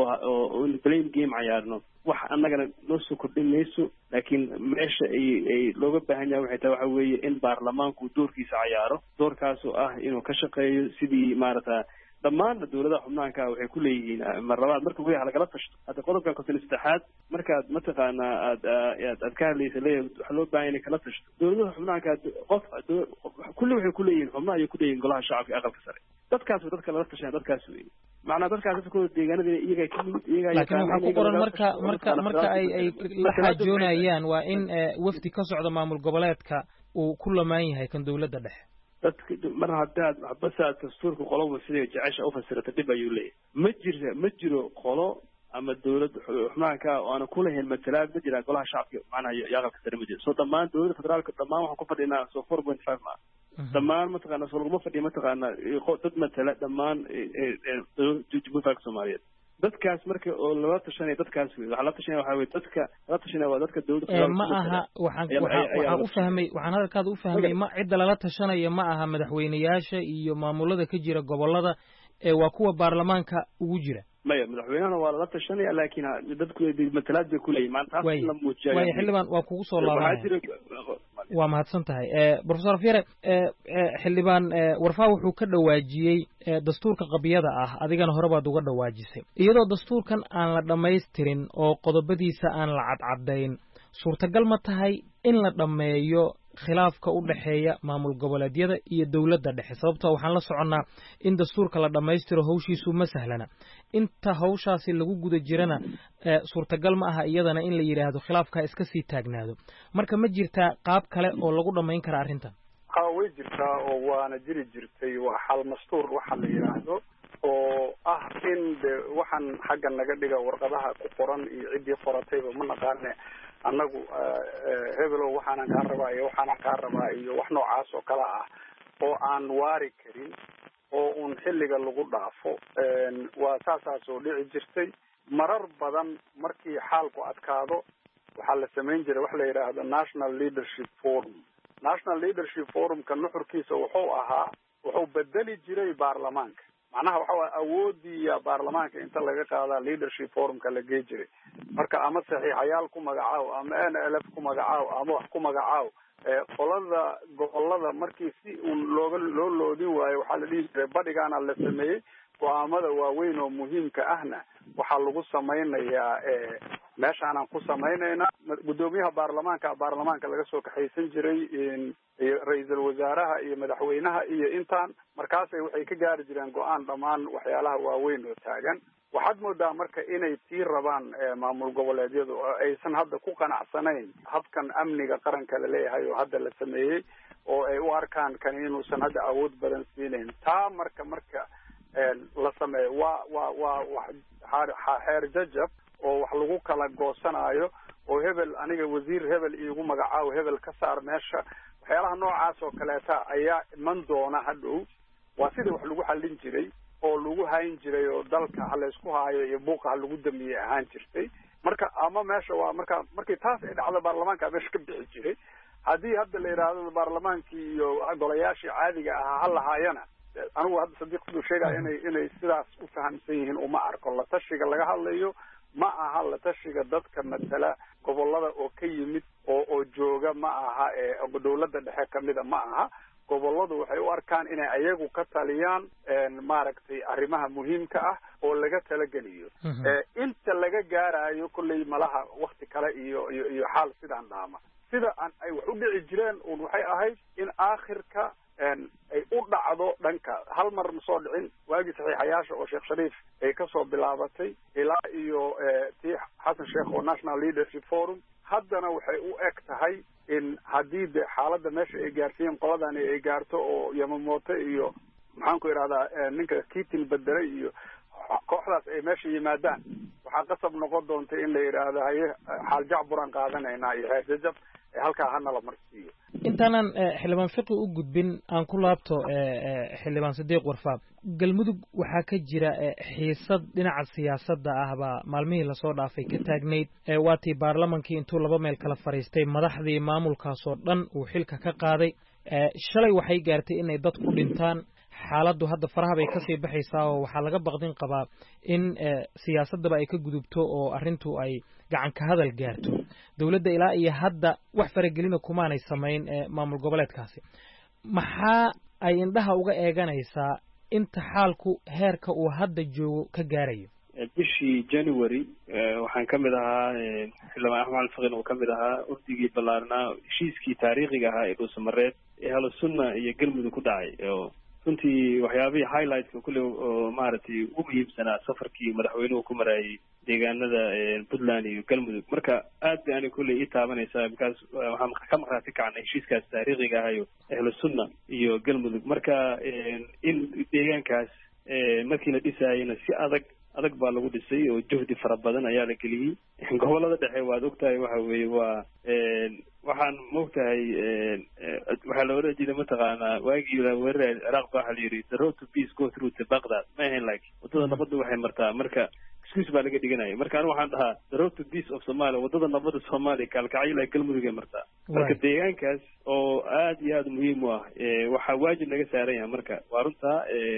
oo blame game cayaarno wax annagana noo soo kordhin mayso laakiin meesha ay looga baahan yahay waxay tahay waxa weeye in baarlamaanku doorkiisa cayaaro doorkaas oo ah inuu ka shaqeeyo sidii maarata dhammaan dowladaha xubnaanka waxay ku leeyihiin marlabaad marka wixii lagala tashto hadda qodobkan 53 markaad mataqaanaa aad ka hadlaysa leeyahay waxa loo baahan yahay kala tashto dowladaha xubnaanka qof kulli waxay ku leeyihiin xubnaha ay ku leeyihiin golaha shacabka aqalka sare dadkaas dadka lala tashan dadkaas weey macna dadkaas dadkooda deegaanada iyaga ka mid iyaga laakiin waxa ku qoran marka ay la xaajoonayaan waa in wafdi ka socda maamul goboleedka uu ku lamaan yahay kan dowladda dhexe dadka mar haddaad basaad dastuurka qoloba sidii jecesha u fasirata dib ayuu leeyahay ma jiro qolo ama dowlad xubnaanka oo aan ku lahayn matalaad ma jira golaha shacabka macnaha aqalka sare ma jiro soo dhammaan dowladda federaalka dhammaan waxaan ku fadhinaa soo 4.5 ma dhammaan mataqaanaa soo laguma fadhiyo mataqaanaa dad matala dhammaan Jamhuuriyadda Soomaaliyeed dadkaas marka oo lala tashanay dadkaas waxa la tashanay waxa weey dadka la tashanay waa dadka dawladda ma aha waxaan u fahmay waxaan halkaad u fahmay ma cid lala tashanay ma aha madaxweynayaasha iyo maamulada ka jira gobolada waa kuwa baarlamaanka ugu jira maya madaxweynahana waa lala tashanaya laakiin dadku matalaad bay ku leeyihiin maanta la muujiyo way xildhibaan waa kugu soo laabanaya waa mahadsan tahay professor Fiere xildhibaan warfaa wuxuu ka dhawaajiyay dastuurka qabyada ah adigana hore baad uga dhawaajisay iyadoo dastuurkan aan la dhammaystirin oo qodobadiisa aan la cadcadayn suurtagal ma tahay in la dhameeyo khilaafka u dhaxeeya maamul goboleedyada iyo dawladda dhexe sababtoo waxaan la soconnaa in dastuurka la dhammaystiro hawshiisu ma sahlana inta hawshaasi lagu guda jirana suurtagal ma aha iyadana in la yiraahdo khilaafka iska sii taagnaado marka ma jirtaa qaab kale oo lagu dhameyn kara arrintan way jirtaa oo waana jiri jirtay waa xal mastuur waxa la yiraahdo oo ah in waxaan xagga naga dhiga warqadaha ku qoran iyo cidii qoratayba ma naqaane annagu hebelo waxaan ka rabaa iyo wax noocaas oo kala ah oo aan waari karin oo un xilliga lagu dhaafo waa saasaas oo dhici jirtay marar badan markii xaalku adkaado waxaa la samayn jiray wax la yiraahdo National Leadership Forum ka nuxurkiisa wuxuu bedeli jiray baarlamaanka macnaha waxa waa awoodii baarlamaanka inta laga qaadaa leadership forum ka la geey jiray marka ama saxiixayaal ku magacaabo ama NLF ku ku magacaaw ama wax ku magacaaw qolada gobolada markii si uun loo loodin waayo waxaa la dhihi jiray badhigaana la sameeyey go-aamada waaweyn oo muhiimka ahna waxaa lagu samaynayaa meeshaanaan ku samaynaynaa guddoomiyaha baarlamaanka laga soo kaxaysan jiray iyo ra-iisul wasaaraha iyo madaxweynaha iyo intaan markaasay waxay ka gaari jireen go-aan dhammaan waxyaalaha waaweyn oo taagan waxaad moodaa marka inay sii rabaan maamul goboleedyadu oo aysan hadda ku qanacsanayn habkan amniga qaranka la leeyahay oo hadda la sameeyey oo ay u arkaan kan inuusan hadda awood badan siinayn taa marka la sameeyo waa xeer jajab oo wax lagu kala goosanayo oo hebel aniga wasiir hebel iigu magacaawo hebel ka saar meesha waxyaalaha noocaas oo kaleeta ayaa iman doona hadhow waa sidii wax lagu xallin jiray oo lagu hayn jiray oo dalka ha laysku haayo iyo buuqa ha lagu damiyey ahaan jirtay marka ama meesha waa markii taas ay dhacdo baarlamaanka meesha ka bixi jiray haddii hadda la yidhaahdo baarlamaankii iyo golayaashii caadiga ahaa ha lahaayana anigu hadda sadiiq siduu sheegaya inay sidaas u fahamsan yihiin uma arko la tashiga laga hadlayo ma aha la tashiga dadka matala gobolada oo ka yimid oo jooga ma aha dawladda dhexe kamida ma aha goboladu waxay u arkaan inay ayagu ka taliyaan maaragtay arrimaha muhiimka ah oo laga talageliyo inta laga gaarayo kolley malaha wakti kale iyo xaal sidaan dhaama sida ay wax u dhici jireen un waxay ahayd in aakhirka ay u dhacdo dhanka hal mar ma soo dhicin waagii saxiixayaasha oo sheekh shariif ay kasoo bilaabatay ilaa iyo tii xasan sheekh oo national leadership forum haddana waxay u eg tahay in haddii de xaaladda meesha ay gaarsiiyeen qoladani ay gaarto oo yamamoto iyo maxaan ku idhahdaa ninka kiitin bedelay iyo kooxdaas ay meesha yimaadaan waxaa qasab noqon doonta in la yidhaahdo haye xaal jacburaan qaadanaynaa iyo heer jajab halkaa hana la marsiiyo intaanan xildhibaan fiqi u gudbin aan ku laabto xildhibaan sadiiq warfaab galmudug waxaa ka jira xiisad dhinaca siyaasadda ah baa maalmihii lasoo dhaafay ka taagnayd waatii baarlamankii intuu laba meel kala fadhiistay madaxdii maamulkaasoo dhan uu xilka ka qaaday shalay waxay gaartay inay dad ku dhintaan xaaladdu hadda faraha bay kasii baxaysaa oo waxaa laga baqdin qabaa in siyaasaddaba ay ka gudubto oo arrintu ay gacan ka hadal gaarto dowladda ilaa iyo hadda wax faragelina kumaanay samayn maamul goboleedkaasi maxaa ay indhaha uga eeganaysaa inta xaalku heerka uu hadda joogo ka gaarayo bishii January waxaan ka mid ahaa xildhibaan Axmed Alfaqin oo ka mid ahaa urdigii ballaarnaa heshiiskii taariikhiga ahaa ee Dhuusamareed ee Ahlu Sunna iyo Galmudug ku dhacay oo runtii waxyaabihii highlightka kulle oo maaragtay ugu muhiimsanaa safarkii madaxweynuhu ku marayay deegaanada Puntland iyo Galmudug marka aad bay ani kulle ii taabanaysaa because waxaan ka markhaati kacnay heshiiskaas taariikhiga ahayo Ahlu Sunna iyo Galmudug marka in deegaankaas markii la dhisayayna si adag baa lagu dhisay oo juhdi fara badan ayaa la geliyey gobolada dhexe waad ogtahay waxa weeye waa waxaan moogtahay waxaa la oran jiray mataqaanaa waagii la weeraray Iraq waxaa la yidhi the road to peace go through to Baghdad ma ahayn like wadada nabadda waxay martaa marka excuse baa laga dhiganaya marka anigu waxaan dhahaa the road to peace of Somalia wadada nabadda Soomaaliya kalkacyo ilaa Galmudug ay martaa marka deegaankaas oo aad iyo aad muhiim u ah waxaa waajib naga saaran yahay marka waa runtaa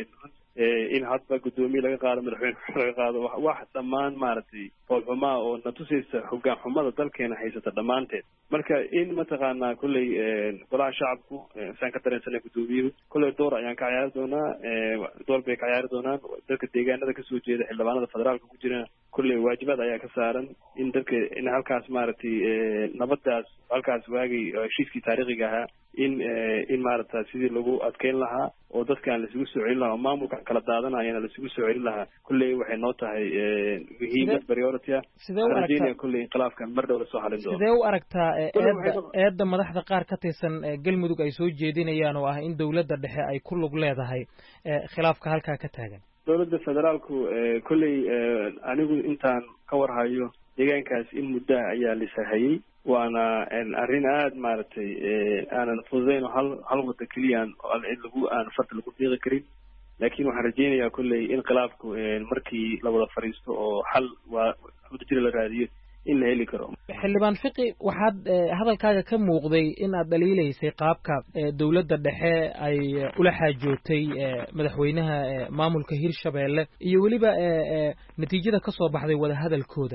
in hadba guddoomiye laga qaado madaxweyne laga qaado wax dhammaan maaragtay foolxumaa oo na tusaysa hoggaan xumada dalkeena haysata dhammaanteed marka in mataqaanaa kolley golaha shacabku saan ka dareensanay guddoomiyuhu kolley door ayaan ka ciyaari doonaa door bay ka ciyaari doonaan dadka deegaanada kasoo jeeda xildhibaanada federaalka ku jirana kolley waajibaad ayaa ka saaran in dadka in halkaas maaragtay nabadaas halkaas waagay heshiiskii taariikhiga ahaa in maaragta sidii lagu adkeyn lahaa oo dadkaan laisugu soo celin lahaa oo maamulka kala daadanayana laisugu soo celin lahaa kolley waxay noo tahay muhiimad priority ah sidee kolley inqilaafkan mar dhow lasoo halin doono sidee u aragtaa eedda madaxda qaar ka tirsan galmudug ay soo jeedinayaan oo ah in dowladda dhexe ay ku lug leedahay khilaafka halkaa ka taagan dowladda federaalku kolley anigu intaan ka warhayo deegaankaas in muddaha ayaa lisahayey waana arrin aad maaragtay aanan fududayn oo hal wada keliyaan aan farta lagu fiiqi karin laakiin waxaan rajaynayaa kolley in khilaafku markii la wada fadhiisto oo xal wadajir la raadiyo in la heli karo xildhibaan fiqi waxaad hadalkaaga ka muuqday in aad dhaliilaysay qaabka dowladda dhexe ay ula xaajootay madaxweynaha maamulka Hirshabeelle iyo weliba natiijada ka soo baxday wada hadalkooda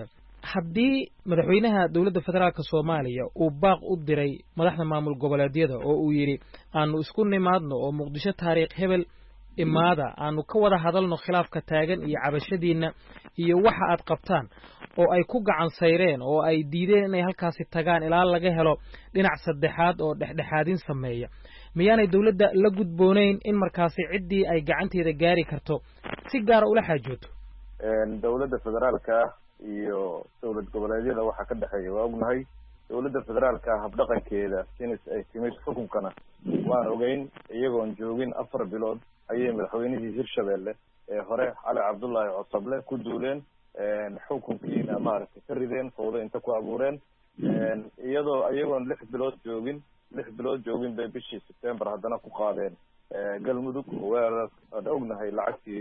haddii madaxweynaha dowladda federaalka soomaaliya uu baaq u diray madaxda maamul goboleedyada oo uu yidhi aanu isku nimaadno oo muqdisho taariikh hebel imaada aanu ka wada hadalno khilaafka taagan iyo cabashadiinna iyo waxa aad qabtaan oo ay ku gacan sayreen oo ay diideen inay halkaasi tagaan ilaa laga helo dhinac saddexaad oo dhexdhexaadin sameeya miyaanay dowladda la gudboonayn in markaasi ciddii ay gacanteeda gaari karto si gaara ula xaajooto dowladda federaalka iyo dowlad goboleedyada waxaa ka dhexeeya waa ognahay dowladda federaalka habdhaqankeeda sinis ay timid xukunkana waan ogeyn iyagoon joogin 4 bilood ayay madaxweynihii hirshabelle ee hore cali cabdullaahi cosoble ku duuleen xukunkiina maaragtay ka rideen fowdo inta ku abuureen iyagoon 6 bilood joogin bay bishii September haddana ku qaadeen galmudug weerar aan ognahay lacagtii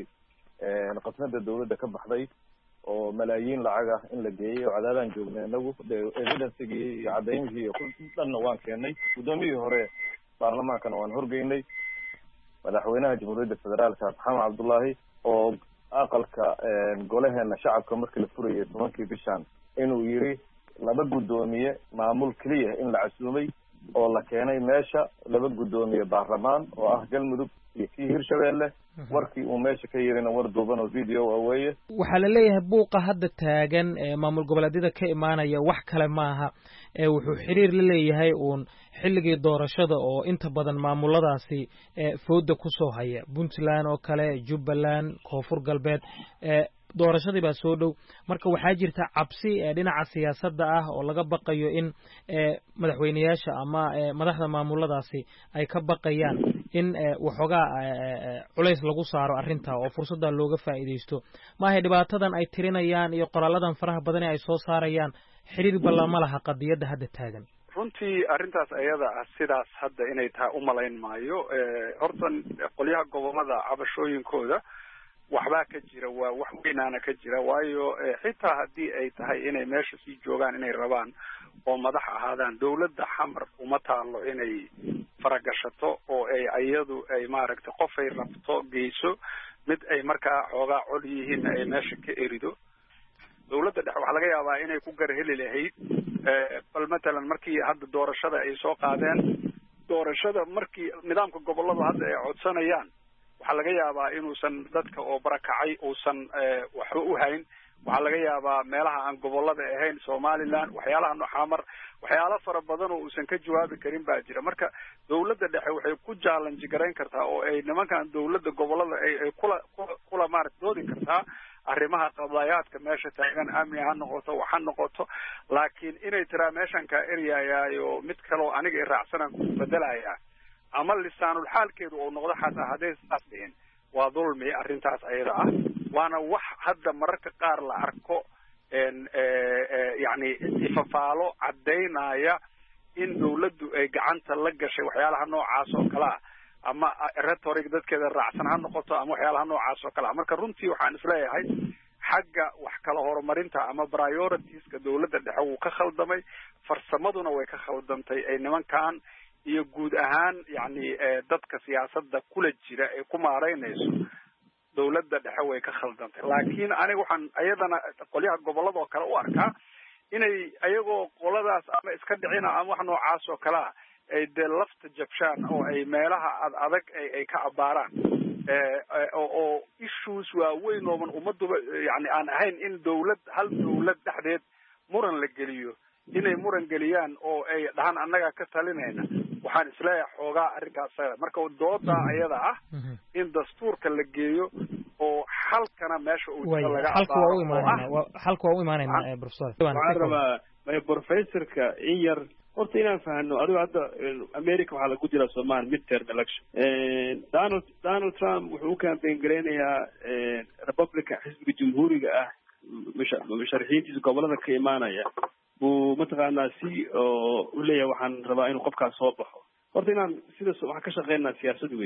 qasnada dowladda ka baxday oo malaayiin lacag ah in la geeyay oo cadaadaan joognay anagu evidence-gii iyo cadaymihii iyo dhanna waan keenay gudoomiyihii hore baarlamaankana waan horgeynay madaxweynaha jamhuuriyadda federaalka maxamed cabdullaahi oo aqalka golaheena shacabka markii la furayay 10 bishan inuu yiri 2 gudoomiye maamul kaliya in la casuumay oo la keenay meesha 2 gudoomiye baarlamaan oo ah galmudug iyo kii hirshabelle warkii uu meesha ka yirina war duuban oo video weeye waxaa la leeyahay buuqa hadda taagan maamul goboleedyada ka imaanaya wax kale maaha wuxuu xiriir la leeyahay uun xilligii doorashada oo inta badan maamuladaasi fooda ku soo haya Puntland oo kale Jubbaland Koonfur Galbeed doorashadii baa soo dhow marka waxaa jirta cabsi dhinaca siyaasadda ah oo laga baqayo in madaxweynayaasha ama madaxda maamuladaasi ay ka baqayaan in waxoogaa culays lagu saaro arrinta oo fursadda looga faa'iideysto maahay dhibaatadan ay tirinayaan iyo qoraaladan faraha badan ee ay soo saarayaan xiriir ballama laha qadiyadda hadda taagan runtii arrintaas ayada ah sidaas hadda inay tahay u malayn maayo horta qolyaha gobolada cabashooyinkooda waxbaa ka jira waa wax weynaana ka jira waayo xitaa haddii ay tahay inay meesha sii joogaan inay rabaan oo madax ahaadaan dowladda xamar uma taalo inay faragashato oo iyadu ay maaragtay qofay rabto geyso mid ay markaa xoogaa col yihiin ay meesha ka erido dowladda dhexe waxaa laga yaabaa inay ku garheli lahayd bal matalan markii hadda doorashada ay soo qaadeen doorashada markii nidaamka goboladu hadda ay codsanayaan waxaa laga yaabaa inuusan dadka oo barakacay uusan waxba u hayn waxaa laga yaabaa meelaha aan gobolada ahayn Somaliland waxyaalaha nooxamar waxyaalo fara badan oo uusan ka jawaabi karin baa jira marka dowladda dhexe waxay ku challenge gareyn kartaa oo ay nimankan dowladda gobolada ay kula maaragtay doodi kartaa arrimaha qadaayaadka meesha taagan amni ha noqoto waxa noqoto laakiin inay tiraa meeshan ka eriyaayo mid kale oo aniga raacsanan ku bedelaya ama lisaanul xaalkeedu oo noqdo xataa haday saaseen waa dulmi arrintaas ayada ah waana wax hadda mararka qaar la arko yani ifafaalo cadeynaya in dawladdu ay gacanta la gashay waxyaalaha noocaas oo kala ama rhetoric dadkeeda raacsan ha noqoto ama waxyaalaha noocaas oo kala marka runtii waxaan isleeyahay xagga wax kala horumarinta ama prioritieskka dawladda dhexe wuu ka khaldamay farsamaduna way ka khaldantay ay nimankan iyo guud ahaan yani dadka siyaasadda kula jira ee ku maareynayso dawladda dhexe way ka khaldantay laakiin aniga waxaan ayadana qolyaha gobolada oo kale u arkaa inay ayagoo qoladaas ama iska dhicina ama wax noocaas oo kale ay de lafta jabshaan oo ay meelaha adag ay ka abaaraan oo issues waaweyn oo ummaduba yani aan ahayn in hal dawlad dhexdeed muran la geliyo inay muran geliyaan oo ay dhahaan annaga ka talinayna waxaan isleeyahay xoogaa arrinkaas marka dooda ayada ah in dastuurka la geeyo oo xalkana meesha uu jiro laga xalku waa u imaanayna professorka in yar horta inaan fahano adigo hadda America waxaa lagu jira Soomaali midterm election Donald Trump wuxuu u campaign gareynayaa Republican xisbiga jamhuuriga ah musharaxiintiisa gobolada ka imaanaya buu mataqaanaa si oo u leeyahay waxaan rabaa inuu qofkaas soo baxo horta inaan sidaas waxaan ka shaqeynaa siyaasad weeye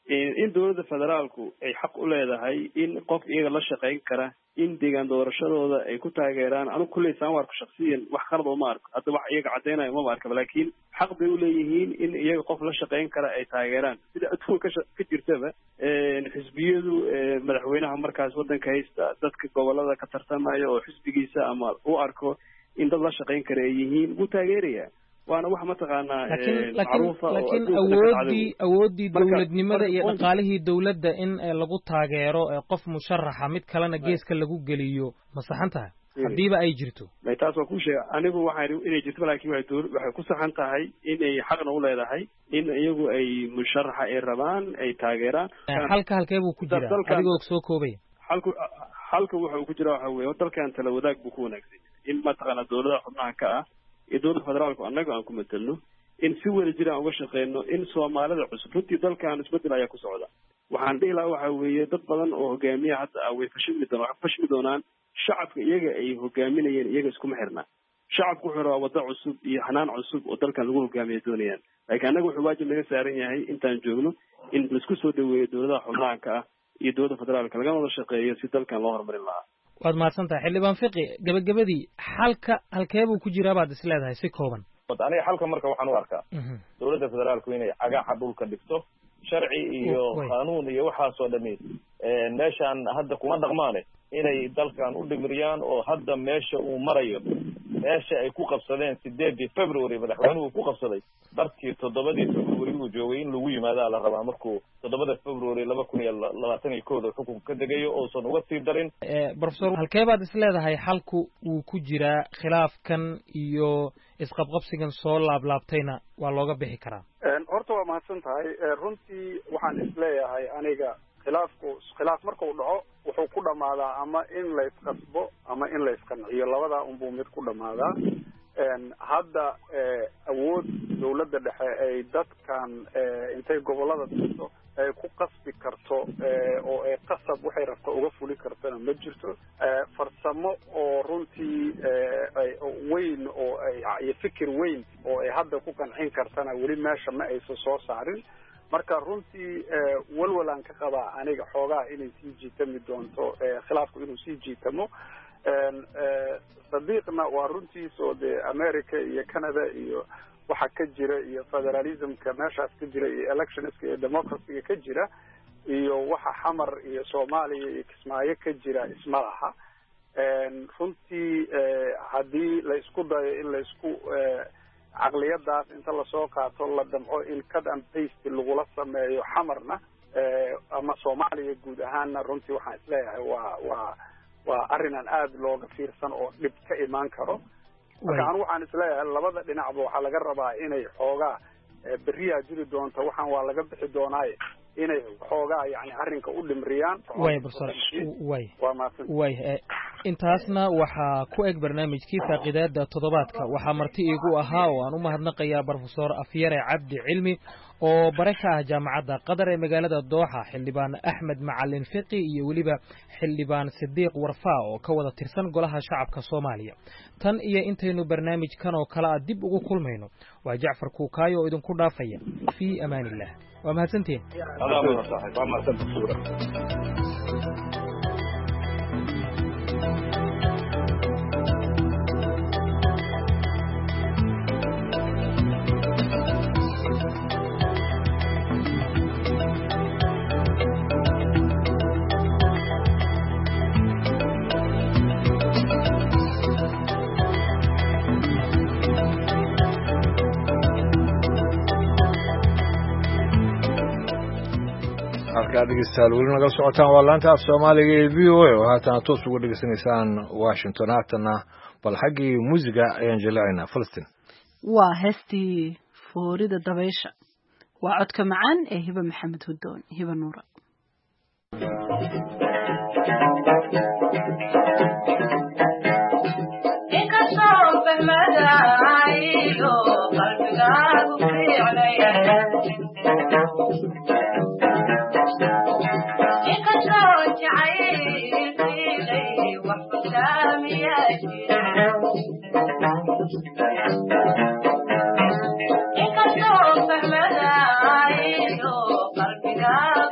in dowladda federaalku ay xaq u leedahay in qof iyaga la shaqayn kara in deegaan doorashadooda ay ku taageeraan anigu kulley saan u arko shaksiyan wax qalad oo ma arko hadda wax iyaga caddaynaya maba arkaba laakiin xaq bay u leeyihiin in iyaga qof la shaqayn kara ay taageeraan sida adduunka ka jirtaba xisbiyadu madaxweynaha markaas waddanka haysta dadka gobolada ka tartamaya oo xisbigiisa ama u arko in dad la shaqayn kara ay yihiin buu taageerayaa waana wax mataqaanaa laakiin awooddii dowladnimada iyo dhaqaalihii dowladda in lagu taageero qof musharaxa mid kalena geeska lagu geliyo ma saxan tahay haddiiba ay jirto taas waa ku sheega anigu waxaan inay jirto laakiin waxay ku saxan tahay inay xaqna u leedahay in iyagu ay musharaxa ay rabaan ay taageeraan halkee buu ku jiraa adigoo soo koobaya halka wuxuu ku jiraa waxa weeye dalkan tala wadaag buu ku wanaagsan in mataqaanaa dowladaha xubnaha ka ah iyo dowladda federaalku annaga aan ku matelno in si wada jir aan uga shaqeyno in soomaalida cusub runtii dalkan isbedel ayaa ku socda waxaan dhihi lahaa waxa weeye dad badan oo hogaamiya hadda ah way fashmi doonaan shacabka iyaga ay hogaaminayeen iyaga iskuma xirna shacabku wuxuu rabaa waddo cusub iyo hanaan cusub oo dalkan lagu hogaamiya doonayaan laakiin annaga wuxuu waajib naga saaran yahay intaan joogno in laisku soo dhaweeyo dowladaha xubnaha ka ah iyo dowladda federaalka lagana wada shaqeeyo si dalkan loo horumarin lahaa waad mahadsan tahay xildhibaan fiqi gabagabadii xalka halkee buu ku jiraa baad is leedahay si kooban aniga xalka marka waxaan u arkaa dowladda federaalku inay cagaxa dhulka dhigto sharci iyo qaanuun iyo waxaasoo dhami meeshaan hadda kuma dhaqmaane inay dalkan u dhimiriyaan oo hadda meesha uu marayo meesha ay ku qabsadeen 8 February madaxweynuhu ku qabsaday darkii 7 February uu joogay in lagu yimaado la rabaa markuu 7 February 2021 xukunka ka degayo oo soo uga sii darin professor halkee baad is leedahay xalku uu ku jiraa khilaafkan iyo isqabqabsigan soo laablaabtayna waa looga bixi karaa horta waa mahadsan tahay runtii waxaan is leeyahay aniga khilaaf markuu dhaco wuxuu ku dhamaadaa ama in la isqasbo ama in la isqanciyo labadaa unbuu mid ku dhamaadaa hadda awood dowladda dhexe ay dadkan intay gobolada tirto ay ku qasbi karto oo ay qasab waxay rabto uga fuli kartona ma jirto farsamo oo runtii weyn oo iyo fikir weyn oo ay hadda ku qancin kartana weli meesha ma aysan soo saarin marka runtii walwalaan ka qabaa aniga xoogaa inay sii jiitami doonto khilaafku inuu sii jiitamo sadiiqna waa runtiisoo dee America iyo Canada iyo waxa ka jira iyo federalismka meeshaas ka jira iyo electionska iyo democracy ka jira iyo waxa xamar iyo Soomaaliya iyo Kismaayo ka jira isma laha runtii haddii la isku dayo in la isku caqliyadaas inta la soo qaato la damco in cut and paste lagula sameeyo xamarna ama Soomaaliya guud ahaanna runtii waxaan isleeyahay waa arrin aan aad looga fiirsan oo dhib ka imaan karo marka anigu waxaan isleeyahay labada dhinacba waxaa laga rabaa inay xoogaa beriyaa jiri doonta waxaan waa laga bixi doonaaye inay xoogaa yani arrinka u dhimriyaan intaasna waxaa ku eg barnaamijkii faaqidaada toddobaadka waxaa marti iigu ahaa oo aan u mahadnaqayaa professor Afyare Cabdi Cilmi oo bare ka ah jaamacadda Qadar ee magaalada Dooxa xildhibaan Axmed Macalin Fiqi iyo waliba xildhibaan Sidiiq Warfaa oo ka wada tirsan golaha shacabka Soomaaliya tan iyo intaynu barnaamijkan oo kala dib ugu kulmayno waa Jacfar Kuukaayo oo idinku dhaafaya fi amaanillah waa mahadsantiin halkaad dhegeystayaal weli nagala socotaan waa laanta af soomaaliga ee v o a oo haatan toos uga dhegeysanaysaan washington haatana bal xaggii muusiga ayaan jeleecaynaa Falastiin waa heestii foorida dabaysha waa codka macaan ee Hiba Maxamed Hudoon Hiba Nuura إنك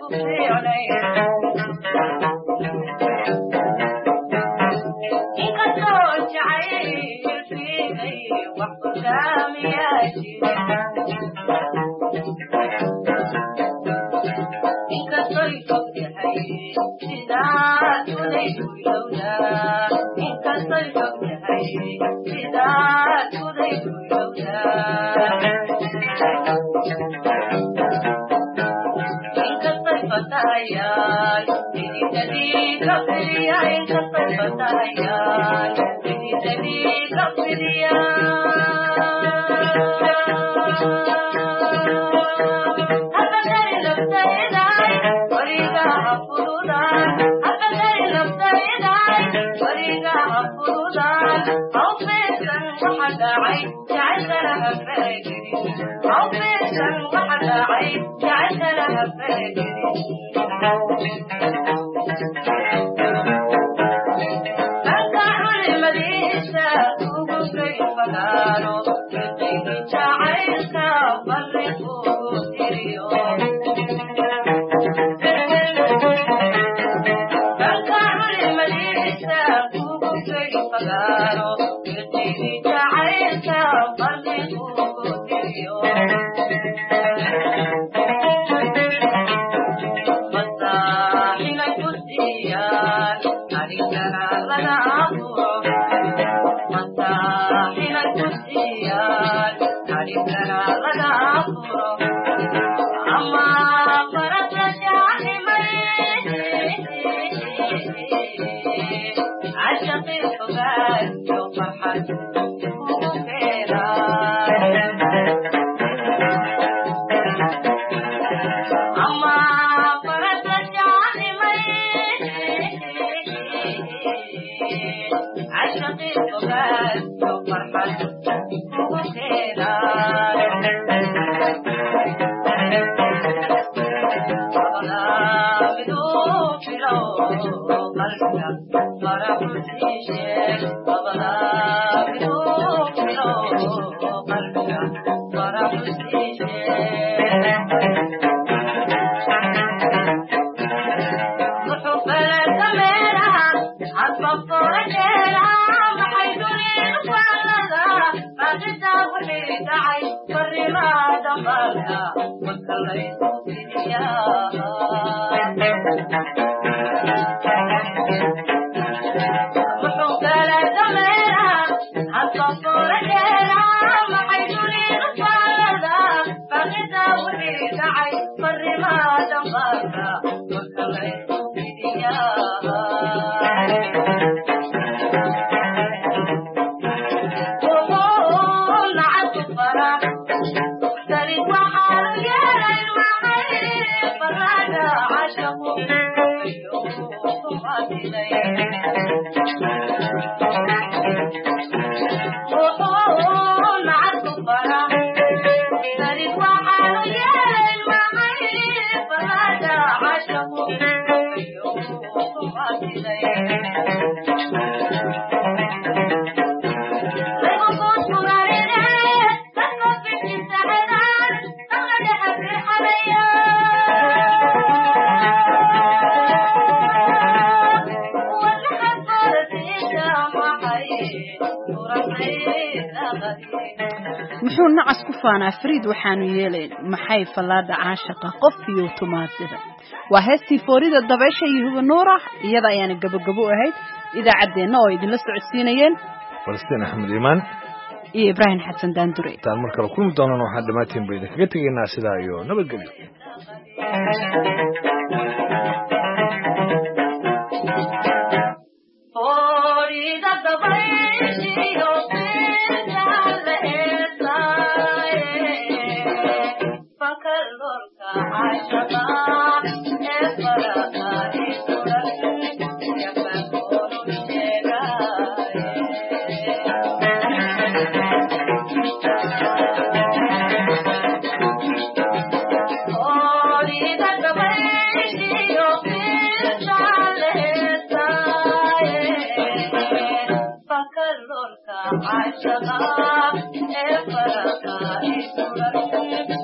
muxuu nacas ku faanaa Fariid waxaanu yeeleen maxay falaada caashaqa qofkiyo tumaasida waa heestii foorida dabeesha iyo huba nuura iyada ayaan gabagabo ahayd idaacadeena oo idin la socodsiinayeen Falastiin Axmed Iimaan iyo Ibrahim Xasan Daandure taan markale kulmi doonaan waxaan dhamaatiin bayda kaga tageynaa sidaa iyo nabadgelyo foorida dabeesha iyo عشقا